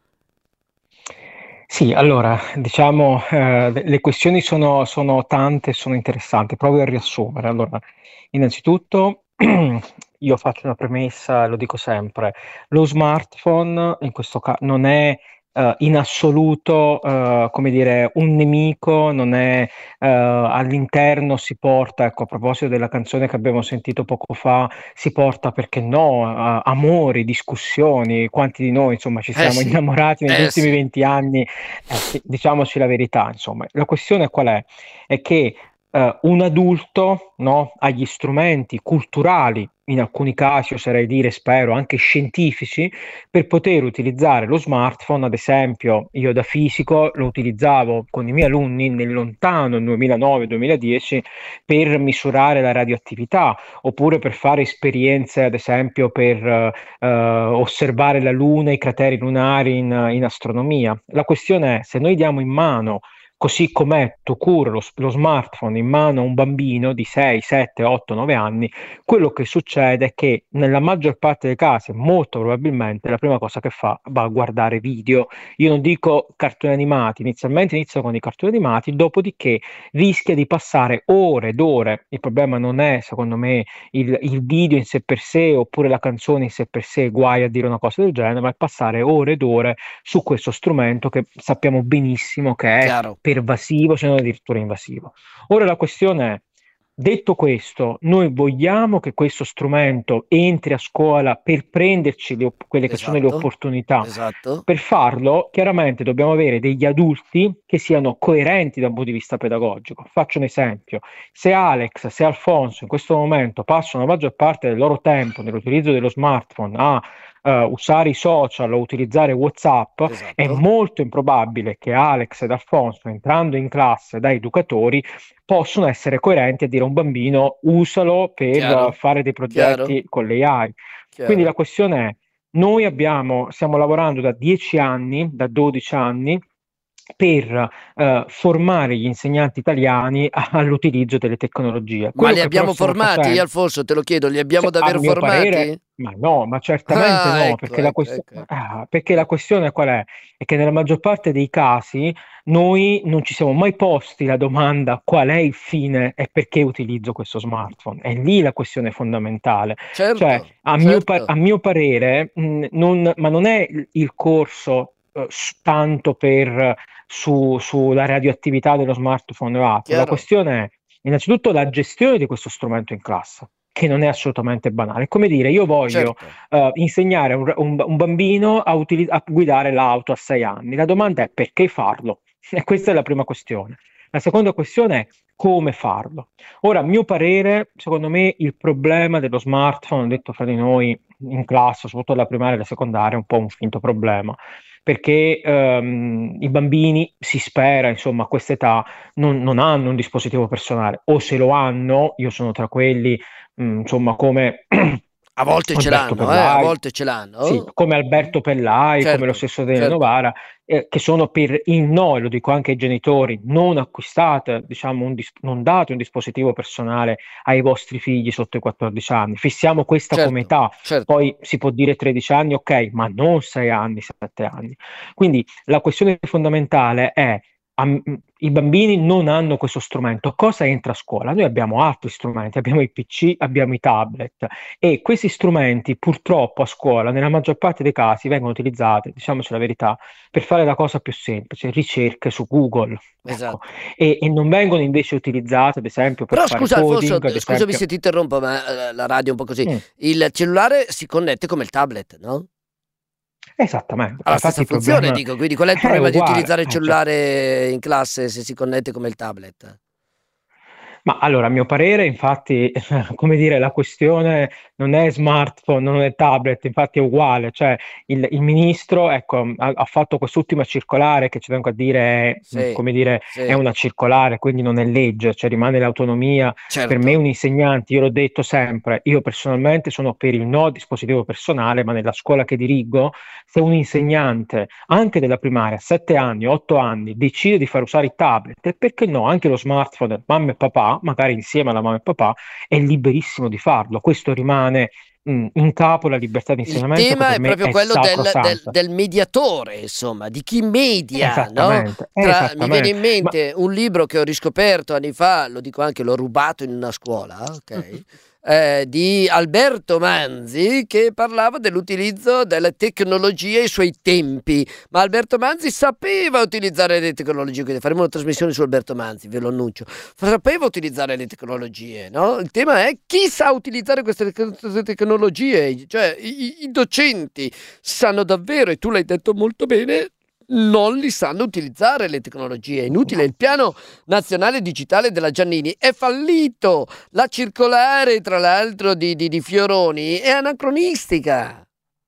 Sì, allora, diciamo, eh, le le questioni sono, sono tante, sono interessanti. Provo a riassumere. Allora, innanzitutto, io faccio una premessa, lo dico sempre, lo smartphone in questo caso non è eh, in assoluto, eh, come dire, un nemico, non è eh, all'interno si porta, ecco, a proposito della canzone che abbiamo sentito poco fa, si porta, perché no, a- amori, discussioni, quanti di noi, insomma, ci Eh siamo sì, innamorati negli eh ultimi sì. venti anni, eh, sì, diciamoci la verità, insomma. La questione qual è? È che eh, un adulto, no, ha gli strumenti culturali, in alcuni casi oserei dire, spero, anche scientifici, per poter utilizzare lo smartphone. Ad esempio, io da fisico lo utilizzavo con i miei alunni nel lontano duemilanove duemiladieci per misurare la radioattività, oppure per fare esperienze, ad esempio, per eh, eh, osservare la Luna, i crateri lunari in, in astronomia. La questione è, se noi diamo in mano, così com'è, to cure, lo, lo smartphone in mano a un bambino di sei, sette, otto, nove anni, quello che succede è che nella maggior parte dei casi, molto probabilmente, la prima cosa che fa va a guardare video. Io non dico cartoni animati, inizialmente inizia con i cartoni animati, dopodiché rischia di passare ore ed ore. Il problema non è, secondo me, il, il video in sé per sé oppure la canzone in sé per sé, guai a dire una cosa del genere, ma è passare ore ed ore su questo strumento che sappiamo benissimo che è Chiaro. pervasivo, se non addirittura invasivo. Ora la questione è, detto questo, noi vogliamo che questo strumento entri a scuola per prenderci le op- quelle che sono le Esatto, opportunità. esatto. Per farlo, chiaramente dobbiamo avere degli adulti che siano coerenti da un punto di vista pedagogico. Faccio un esempio: se Alex, se Alfonso in questo momento passano la maggior parte del loro tempo nell'utilizzo dello smartphone a eh, usare i social o utilizzare WhatsApp, è molto improbabile che Alex ed Alfonso, entrando in classe da educatori, possono essere coerenti a dire a un bambino usalo per Chiaro, eh, fare dei progetti chiaro, con l'A I. chiaro. Quindi la questione è, noi abbiamo, stiamo lavorando da dieci anni, da dodici anni, per eh, formare gli insegnanti italiani a- all'utilizzo delle tecnologie. Ma Quello li che però abbiamo stiamo formati, facendo, Alfonso, te lo chiedo, li abbiamo cioè, a davvero mio formati? parere, ma no, ma certamente Ah, no, ecco, perché la, ecco, quest- ecco, ecco. ah, perché la questione qual è? È che nella maggior parte dei casi noi non ci siamo mai posti la domanda qual è il fine e perché utilizzo questo smartphone. È lì la questione fondamentale. Certo, Cioè, a mio, pa- certo. a mio parere, mh, non- ma non è il il corso eh, s- tanto per su- sulla radioattività dello smartphone o altro. La Chiaro. questione è innanzitutto la gestione di questo strumento in classe, che non è assolutamente banale. È come dire, io voglio Certo. eh, insegnare a un, un- un bambino a, utili- a guidare l'auto a sei anni. La domanda è perché farlo? E questa è la prima questione. La seconda questione è come farlo. Ora, a mio parere, secondo me il problema dello smartphone, detto fra di noi in classe, soprattutto alla primaria e alla secondaria, è un po' un finto problema, perché ehm, i bambini, si spera, insomma, a questa età non, non hanno un dispositivo personale, o se lo hanno, io sono tra quelli, mh, insomma, come A volte ce Alberto l'hanno, eh, a Pellai, volte ce l'hanno. sì, come Alberto Pellai, come Certo, lo stesso Daniele certo. Novara, eh, che sono per il no, e lo dico anche ai genitori, non acquistate, diciamo, un dis- non date un dispositivo personale ai vostri figli sotto i quattordici anni. Fissiamo questa come Certo, età, certo. poi si può dire tredici anni, ok, ma non sei anni, sette anni. Quindi la questione fondamentale è, am- i bambini non hanno questo strumento. Cosa entra a scuola? Noi abbiamo altri strumenti, abbiamo i P C, abbiamo i tablet, e questi strumenti purtroppo a scuola, nella maggior parte dei casi, vengono utilizzati, diciamoci la verità, per fare la cosa più semplice, ricerche su Google. Ecco. Esatto. E, e non vengono invece utilizzate, ad esempio, per Però fare scusa Alfonso, coding, ad scusami esempio. se ti interrompo, ma eh, la radio è un po' così. Mm. Il cellulare si connette come il tablet, no? Esattamente. Ha la Infatti stessa il funzione, problema dico, quindi qual è il è problema di uguale. utilizzare il Eh, certo. cellulare in classe se si connette come il tablet? Ma allora, a mio parere, infatti, come dire, la questione non è smartphone, non è tablet, infatti è uguale, cioè il, il ministro, ecco, ha, ha fatto quest'ultima circolare che ci tengo a dire, è, Sì, come dire, sì. è una circolare, quindi non è legge, cioè rimane l'autonomia. Certo. Per me un insegnante, io l'ho detto sempre, io personalmente sono per il no dispositivo personale, ma nella scuola che dirigo, se un insegnante, anche della primaria, sette anni, otto anni, decide di far usare i tablet, e perché no, anche lo smartphone, mamma e papà, magari insieme alla mamma e papà, è liberissimo di farlo. Questo rimane mh, in capo alla libertà di Il insegnamento. che tema per è me proprio è quello del, del- sacrosanto. del mediatore, insomma, di chi media, no? Esattamente, Tra- mi esattamente. viene in mente un libro che ho riscoperto anni fa, lo dico anche, l'ho rubato in una scuola, ok? Eh, di Alberto Manzi, che parlava dell'utilizzo delle tecnologie ai suoi tempi, ma Alberto Manzi sapeva utilizzare le tecnologie, quindi faremo una trasmissione su Alberto Manzi, ve lo annuncio, sapeva utilizzare le tecnologie, no? Il tema è chi sa utilizzare queste tec- tecnologie, cioè i, i docenti sanno davvero, e tu l'hai detto molto bene, non li sanno utilizzare le tecnologie. È inutile, il piano nazionale digitale della Giannini è fallito, la circolare tra l'altro di, di, di Fioroni è anacronistica.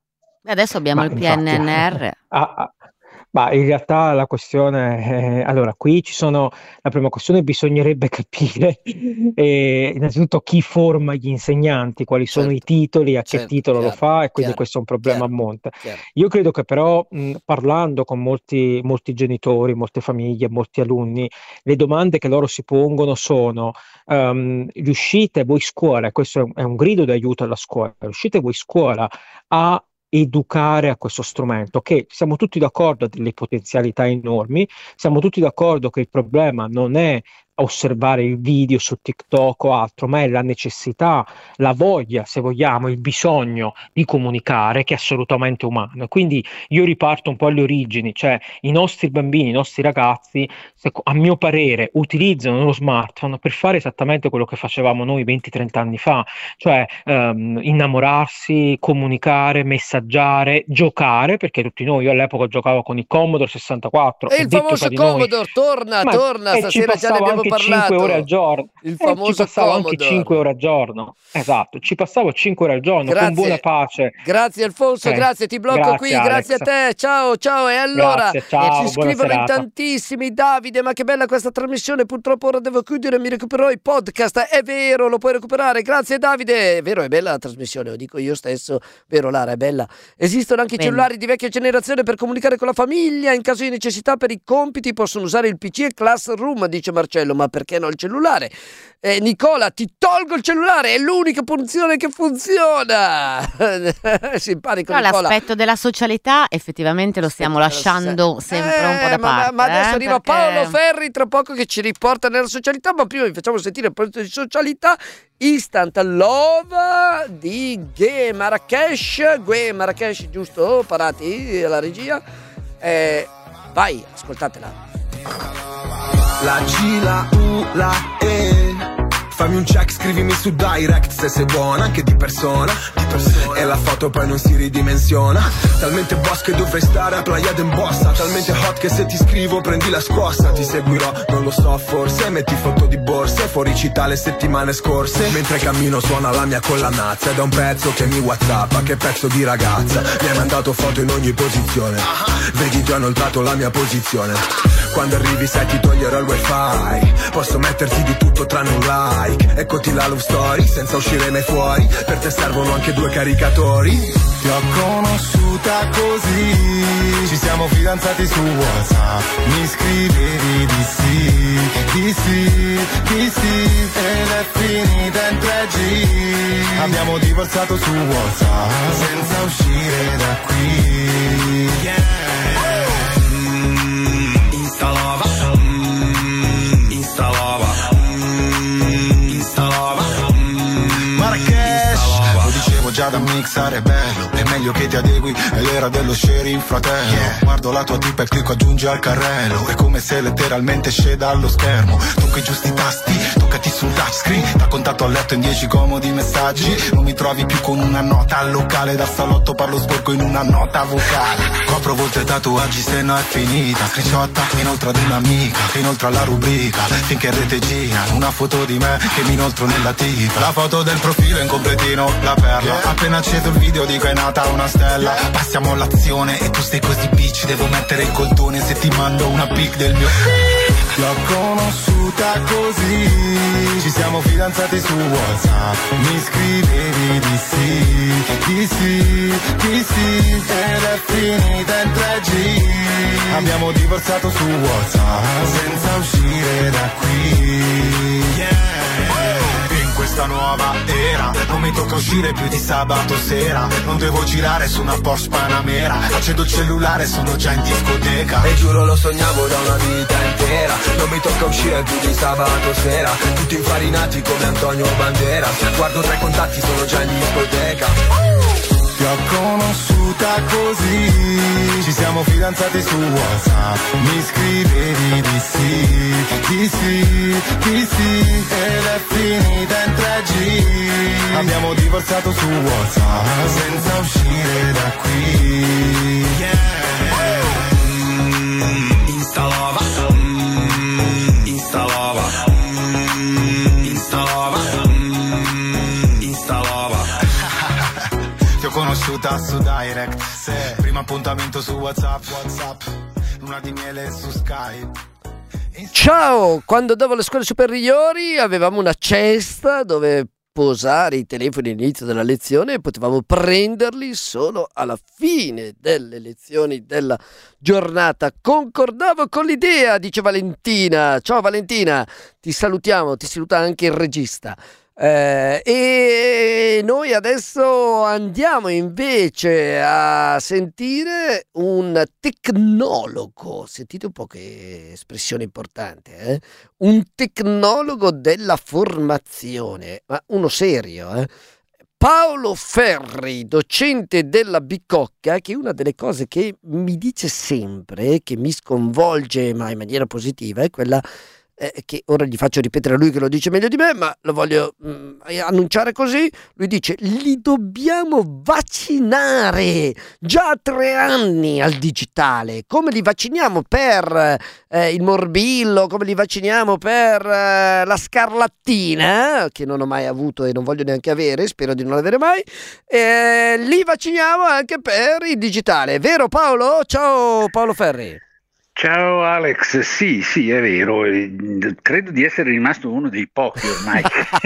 E adesso abbiamo Ma il infatti, P N R R. ah, ah, ma in realtà la questione, eh, allora qui ci sono, la prima questione bisognerebbe capire eh, innanzitutto chi forma gli insegnanti, quali sono i titoli, a che certo, titolo lo chiaro, fa, e quindi chiaro, questo è un problema a monte. chiaro. Io credo che però mh, parlando con molti, molti genitori, molte famiglie, molti alunni, le domande che loro si pongono sono ehm, riuscite voi scuola, e questo è un, è un grido di aiuto alla scuola, riuscite voi scuola a educare a questo strumento, che siamo tutti d'accordo delle potenzialità enormi, siamo tutti d'accordo che il problema non è osservare il video su TikTok o altro, ma è la necessità, la voglia, se vogliamo, il bisogno di comunicare, che è assolutamente umano. Quindi io riparto un po' alle origini, cioè i nostri bambini, i nostri ragazzi, se- a mio parere, utilizzano lo smartphone per fare esattamente quello che facevamo noi venti trenta anni fa, cioè ehm, innamorarsi, comunicare, messaggiare, giocare, perché tutti noi, io all'epoca giocavo con il Commodore sessantaquattro, E e il detto famoso tra di noi, Commodore, torna, ma- torna, e ci stasera già ne passavo abbiamo anche parlato. cinque ore al giorno. Il Eh, famoso ci passavo anche Commodore. cinque ore al giorno. Esatto, ci passavo cinque ore al giorno con Grazie. buona pace. Grazie Alfonso, Eh, grazie, ti blocco grazie, qui, grazie a Alex. te, ciao ciao. E allora Grazie, ciao, ci buona scrivono in serata. tantissimi: Davide, ma che bella questa trasmissione, purtroppo ora devo chiudere, mi recupererò i podcast. È vero, lo puoi recuperare, grazie Davide. È vero, è bella la trasmissione, lo dico io stesso, vero Lara, è bella. Esistono anche i Bene. cellulari di vecchia generazione per comunicare con la famiglia, in caso di necessità per i compiti possono usare il P C e Classroom, dice Marcello, ma perché no il cellulare? Eh, Nicola, ti tolgo il cellulare, è l'unica funzione che funziona. Simpatico Però Nicola. l'aspetto della socialità effettivamente lo stiamo lasciando sempre un po' da Eh, ma, parte. ma adesso eh, arriva perché- Paolo Ferri tra poco che ci riporta nella socialità, ma prima vi facciamo sentire il progetto di socialità Instant Love di Gue Marrakesh. Gue Marrakesh, giusto? Parati alla regia. Eh, vai, ascoltatela. La G, la U, la E. Fammi un check, scrivimi su direct se sei buona, anche di persona, di persona. E la foto poi non si ridimensiona. Talmente boss che dovrei stare a Playa d'Embossa. Talmente hot che se ti scrivo prendi la scossa. Ti seguirò, non lo so forse. Metti foto di borse, fuori città le settimane scorse. Mentre cammino suona la mia collanazza. Ed è un pezzo che mi whatsappa, che pezzo di ragazza. Mi hai mandato foto in ogni posizione. Vedi già inoltrato la mia posizione. Quando arrivi sai ti toglierò il wifi. Posso metterti di tutto tranne un like. Eccoti la love story, senza uscire mai fuori. Per te servono anche due caricatori. Ti ho conosciuta così, ci siamo fidanzati su WhatsApp. Mi scrivevi di sì, di sì, di sì. Ed è finita in tre G. Abbiamo divorziato su WhatsApp, senza uscire da qui. Yeah. mm, Instalava mm, Instalava Marrakesh, lo dicevo già da mixare bello. Le meglio che ti adegui, è l'era dello sharing, fratello. Yeah. Guardo la tua tipa e clicco aggiungi al carrello. È come se letteralmente sceda allo schermo. Tocca i giusti tasti, toccati sul touchscreen. T'ha contatto a letto in dieci comodi messaggi. Non mi trovi più con una nota al locale. Da salotto parlo sporco in una nota vocale. Copro volte tatuaggi se no è finita. Screenshotta inoltre ad un'amica, che inoltre alla rubrica. Finché rete gira una foto di me che mi inoltro nella tipa. La foto del profilo in completino, la perla. Appena acceso il video dico è nata una stella. Passiamo all'azione e tu stai così bitch. Devo mettere il coltone se ti mando una pic del mio. L'ho conosciuta così, ci siamo fidanzati su WhatsApp. Mi scrivevi di sì, di sì, di sì. Ed è finita in tre G. Abbiamo divorziato su WhatsApp senza uscire da qui. Yeah. Questa nuova era non mi tocca uscire più di sabato sera. Non devo girare su una Porsche Panamera. Accendo il cellulare, sono già in discoteca. E giuro lo sognavo da una vita intera. Non mi tocca uscire più di sabato sera. Tutti infarinati come Antonio Banderas. Guardo tra i contatti, sono già in discoteca. Ti ho conosciuta così, ci siamo fidanzati su WhatsApp. Mi scrivevi di sì, di sì, di sì. Ed è finita in tre G. Abbiamo divorziato su WhatsApp senza uscire da qui. Yeah. Mm, Instalava, mm, instalava, mm, instalava, mm, instalava. Ti ho conosciuta su Direct, se primo appuntamento su WhatsApp, WhatsApp, luna di miele su Skype. Ciao, quando andavo alle scuole superiori avevamo una cesta dove posare i telefoni all'inizio della lezione e potevamo prenderli solo alla fine delle lezioni della giornata. Concordavo con l'idea, dice Valentina. Ciao Valentina, ti salutiamo, ti saluta anche il regista. Eh, e noi adesso andiamo invece a sentire un tecnologo. Sentite un po' che espressione importante, eh? Un tecnologo della formazione, ma uno serio, eh? Paolo Ferri, docente della Bicocca, che una delle cose che mi dice sempre, che mi sconvolge ma in maniera positiva, è quella Eh, che ora gli faccio ripetere a lui che lo dice meglio di me, ma lo voglio mh, annunciare così. Lui dice: li dobbiamo vaccinare già a tre anni al digitale, come li vacciniamo per eh, il morbillo, come li vacciniamo per eh, la scarlattina, che non ho mai avuto e non voglio neanche avere, spero di non avere mai. Eh, li vacciniamo anche per il digitale, vero Paolo? Ciao Paolo Ferri. Ciao Alex, sì, sì, è vero, credo di essere rimasto uno dei pochi ormai.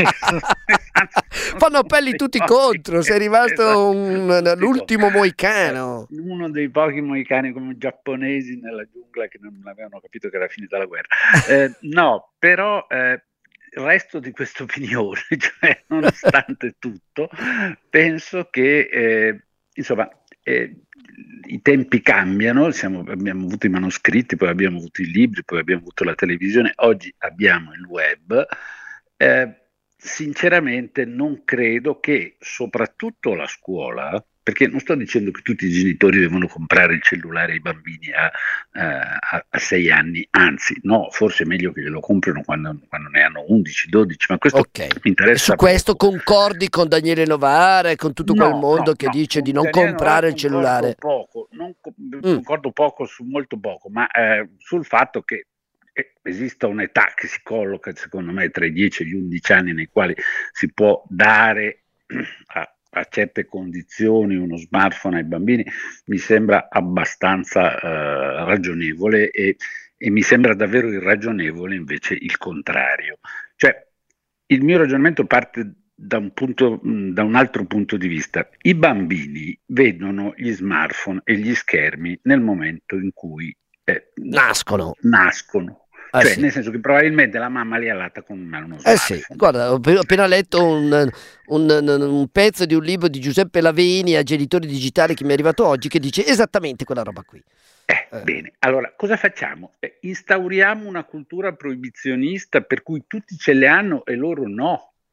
Fanno appelli tutti contro, sei rimasto esatto. un, l'ultimo moicano. Uno dei pochi moicani come giapponesi nella giungla che non avevano capito che era finita la guerra. Eh, no, però eh, resto di questa opinione, cioè nonostante tutto, penso che, eh, insomma... Eh, i tempi cambiano, siamo, abbiamo avuto i manoscritti, poi abbiamo avuto i libri, poi abbiamo avuto la televisione, oggi abbiamo il web. Eh, sinceramente non credo che soprattutto la scuola, perché non sto dicendo che tutti i genitori devono comprare il cellulare ai bambini a, a, a sei anni, anzi no, forse è meglio che glielo comprino quando, quando ne hanno undici dodici, ma questo okay. mi interessa. Su questo poco. Concordi con Daniele Novara e con tutto no, quel mondo no, che no, dice di non Daniele comprare il cellulare? Poco, non, mm. Concordo poco su molto poco, ma eh, sul fatto che esista un'età che si colloca secondo me tra i dieci e gli undici anni nei quali si può dare a a certe condizioni uno smartphone ai bambini, mi sembra abbastanza eh, ragionevole e, e mi sembra davvero irragionevole invece il contrario. Cioè, il mio ragionamento parte da un, punto, da un altro punto di vista. I bambini vedono gli smartphone e gli schermi nel momento in cui eh, nascono. nascono. Ah, cioè, sì. Nel senso che probabilmente la mamma li ha allata con uno smartphone. Eh sì, guarda, ho appena letto un, un, un pezzo di un libro di Giuseppe Laveni a Genitori Digitali che mi è arrivato oggi, che dice esattamente quella roba qui. Eh, eh. Bene, allora cosa facciamo? Eh, instauriamo una cultura proibizionista per cui tutti ce le hanno e loro no.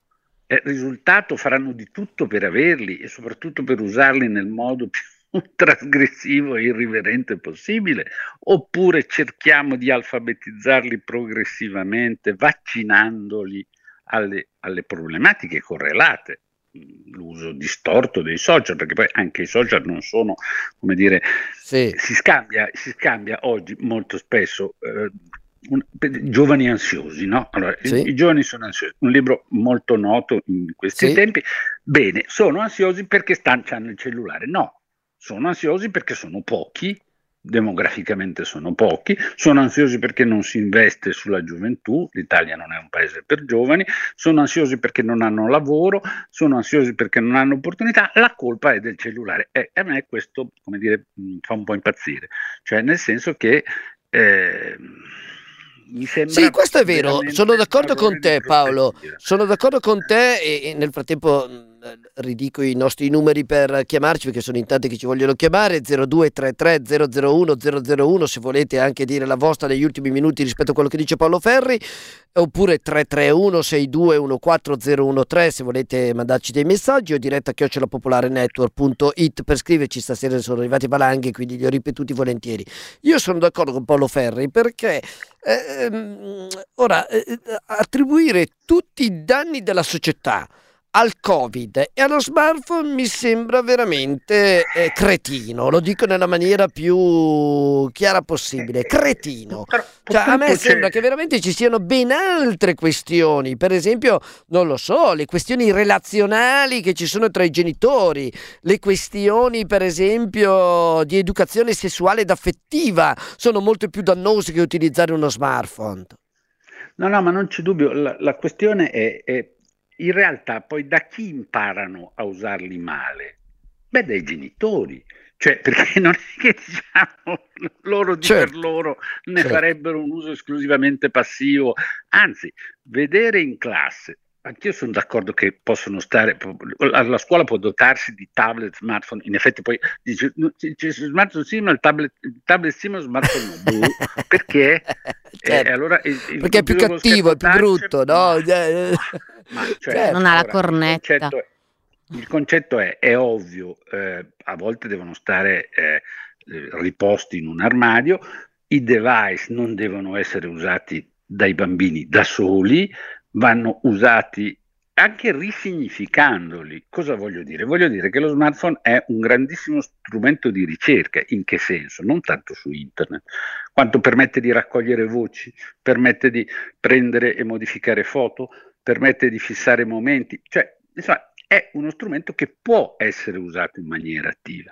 eh, risultato faranno di tutto per averli e soprattutto per usarli nel modo più trasgressivo e irriverente possibile, oppure cerchiamo di alfabetizzarli progressivamente, vaccinandoli alle, alle problematiche correlate, l'uso distorto dei social, perché poi anche i social non sono, come dire, sì. si scambia, si scambia oggi molto spesso eh, un, giovani ansiosi, no? Allora, sì. i, i giovani sono ansiosi, un libro molto noto in questi sì. tempi. Bene, sono ansiosi perché stanno, hanno il cellulare, no. Sono ansiosi perché sono pochi, demograficamente sono pochi, sono ansiosi perché non si investe sulla gioventù, l'Italia non è un paese per giovani, sono ansiosi perché non hanno lavoro, sono ansiosi perché non hanno opportunità, la colpa è del cellulare. E a me questo, come dire, fa un po' impazzire, cioè nel senso che eh, mi sembra... Sì, questo è vero, sono d'accordo con te Paolo, sono d'accordo con te e, e nel frattempo ridico i nostri numeri per chiamarci perché sono in tanti che ci vogliono chiamare, zero due tre tre zero zero uno zero zero uno se volete anche dire la vostra negli ultimi minuti rispetto a quello che dice Paolo Ferri, oppure tre tre uno sei due uno quattro zero uno tre se volete mandarci dei messaggi, o diretta chiocciola popolare network punto it per scriverci. Stasera sono arrivati valanghe, quindi li ho ripetuti volentieri. Io sono d'accordo con Paolo Ferri perché ehm, ora eh, attribuire tutti i danni della società al Covid e allo smartphone mi sembra veramente eh, cretino, lo dico nella maniera più chiara possibile, cretino. Cioè, a me sembra che veramente ci siano ben altre questioni, per esempio, non lo so, le questioni relazionali che ci sono tra i genitori, le questioni per esempio di educazione sessuale ed affettiva sono molto più dannose che utilizzare uno smartphone. No, no, ma non c'è dubbio, la, la questione è, è in realtà poi da chi imparano a usarli male? Beh, dai genitori, cioè perché non è che diciamo loro di certo. per loro ne certo. farebbero un uso esclusivamente passivo, anzi, vedere in classe, anch'io sono d'accordo che possono stare, la scuola può dotarsi di tablet, smartphone, in effetti poi dice, dice smartphone sì, ma il tablet, il tablet sì, ma il smartphone no, perché? Certo. Eh, allora il, il perché è più cattivo, è più brutto, no? Ma, cioè, certo. Non ha la allora, cornetta. Il concetto è, il concetto è, è ovvio, eh, a volte devono stare eh, riposti in un armadio, i device non devono essere usati dai bambini da soli, vanno usati anche risignificandoli. Cosa voglio dire? Voglio dire che lo smartphone è un grandissimo strumento di ricerca. In che senso? Non tanto su internet, quanto permette di raccogliere voci, permette di prendere e modificare foto, permette di fissare momenti, cioè insomma è uno strumento che può essere usato in maniera attiva.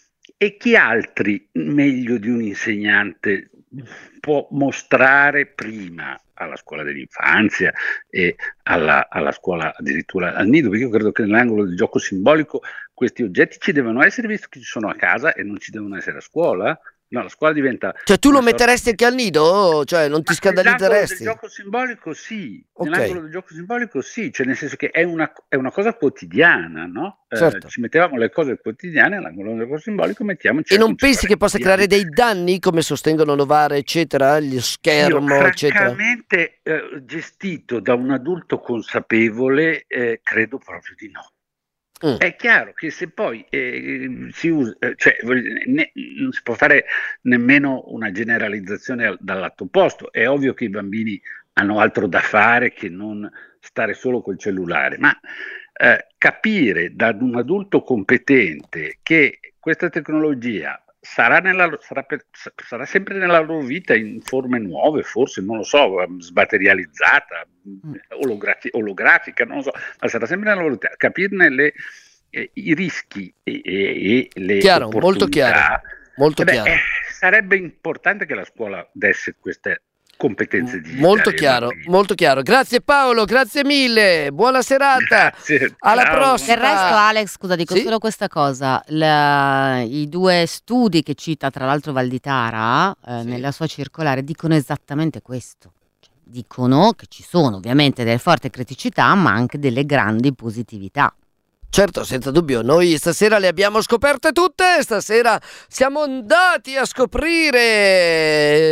E chi altri, meglio di un insegnante, può mostrare prima alla scuola dell'infanzia e alla, alla scuola addirittura al nido, perché io credo che nell'angolo del gioco simbolico questi oggetti ci devono essere, visto che ci sono a casa e non ci devono essere a scuola. No, la scuola diventa... Cioè tu lo metteresti anche al nido? Cioè non ti scandalizzeresti? Nell'angolo del gioco simbolico sì, okay. Nell'angolo del gioco simbolico sì, cioè nel senso che è una, è una cosa quotidiana, no? Certo. Eh, ci mettevamo le cose quotidiane, all'angolo del gioco simbolico mettiamoci... E non pensi che possa creare dei danni, come sostengono Novara, eccetera, gli schermo, Io, eccetera? francamente, eh, gestito da un adulto consapevole, eh, credo proprio di no. Mm. È chiaro che se poi eh, si usa, cioè, ne, non si può fare nemmeno una generalizzazione dal lato opposto, è ovvio che i bambini hanno altro da fare che non stare solo col cellulare, ma eh, capire da un adulto competente che questa tecnologia sarà, nella, sarà, per, sarà sempre nella loro vita in forme nuove, forse, non lo so, smaterializzata, mm. olografi, olografica, non lo so, ma sarà sempre nella loro vita, capirne le, eh, i rischi e, e, e le chiaro, opportunità. Molto chiaro, molto eh beh, chiaro. Eh, sarebbe importante che la scuola desse queste competenze digitali. Molto chiaro, molto chiaro. Grazie Paolo, grazie mille. Buona serata. Grazie, alla ciao. prossima. Del resto, Alex, scusa, dico sì? solo questa cosa. La, I due studi che cita, tra l'altro, Valditara eh, sì. nella sua circolare dicono esattamente questo. Cioè, dicono che ci sono ovviamente delle forti criticità, ma anche delle grandi positività. Certo, senza dubbio, noi stasera le abbiamo scoperte tutte, stasera siamo andati a scoprire tutte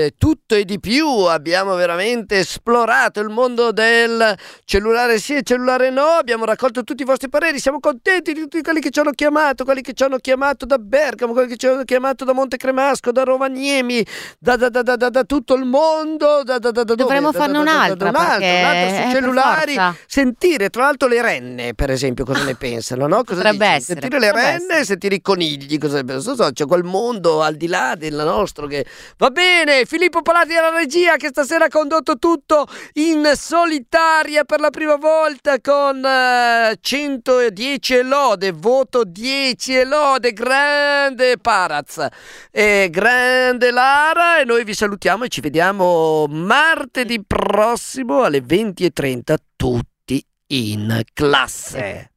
tutto e di più. Abbiamo veramente esplorato il mondo del cellulare sì e cellulare no, abbiamo raccolto tutti i vostri pareri, siamo contenti di tutti quelli che ci hanno chiamato, quelli che ci hanno chiamato da Bergamo, quelli che ci hanno chiamato da Montecremasco, da Rovaniemi, da, da, da, da, da, da tutto il mondo. Da, da, da, da Dovremmo dove? farne Da, da, da, da, un'altra, da, un altro, perché un altro sui è per cellulari, forza. sentire tra l'altro le renne, per esempio, cosa ne pensano, no? Cosa Potrebbe dici? essere, Sentire le potrebbe renne, essere. sentire i conigli, cosa ne penso, so, c'è quel mondo al di là del nostro che va bene. Filippo Palati alla regia, che stasera ha condotto tutto in solitaria per la prima volta con uh, centodieci e lode, voto dieci e lode, grande Paraz e grande Lara, e noi vi salutiamo e ci vediamo martedì prossimo alle venti e trenta tutti in classe.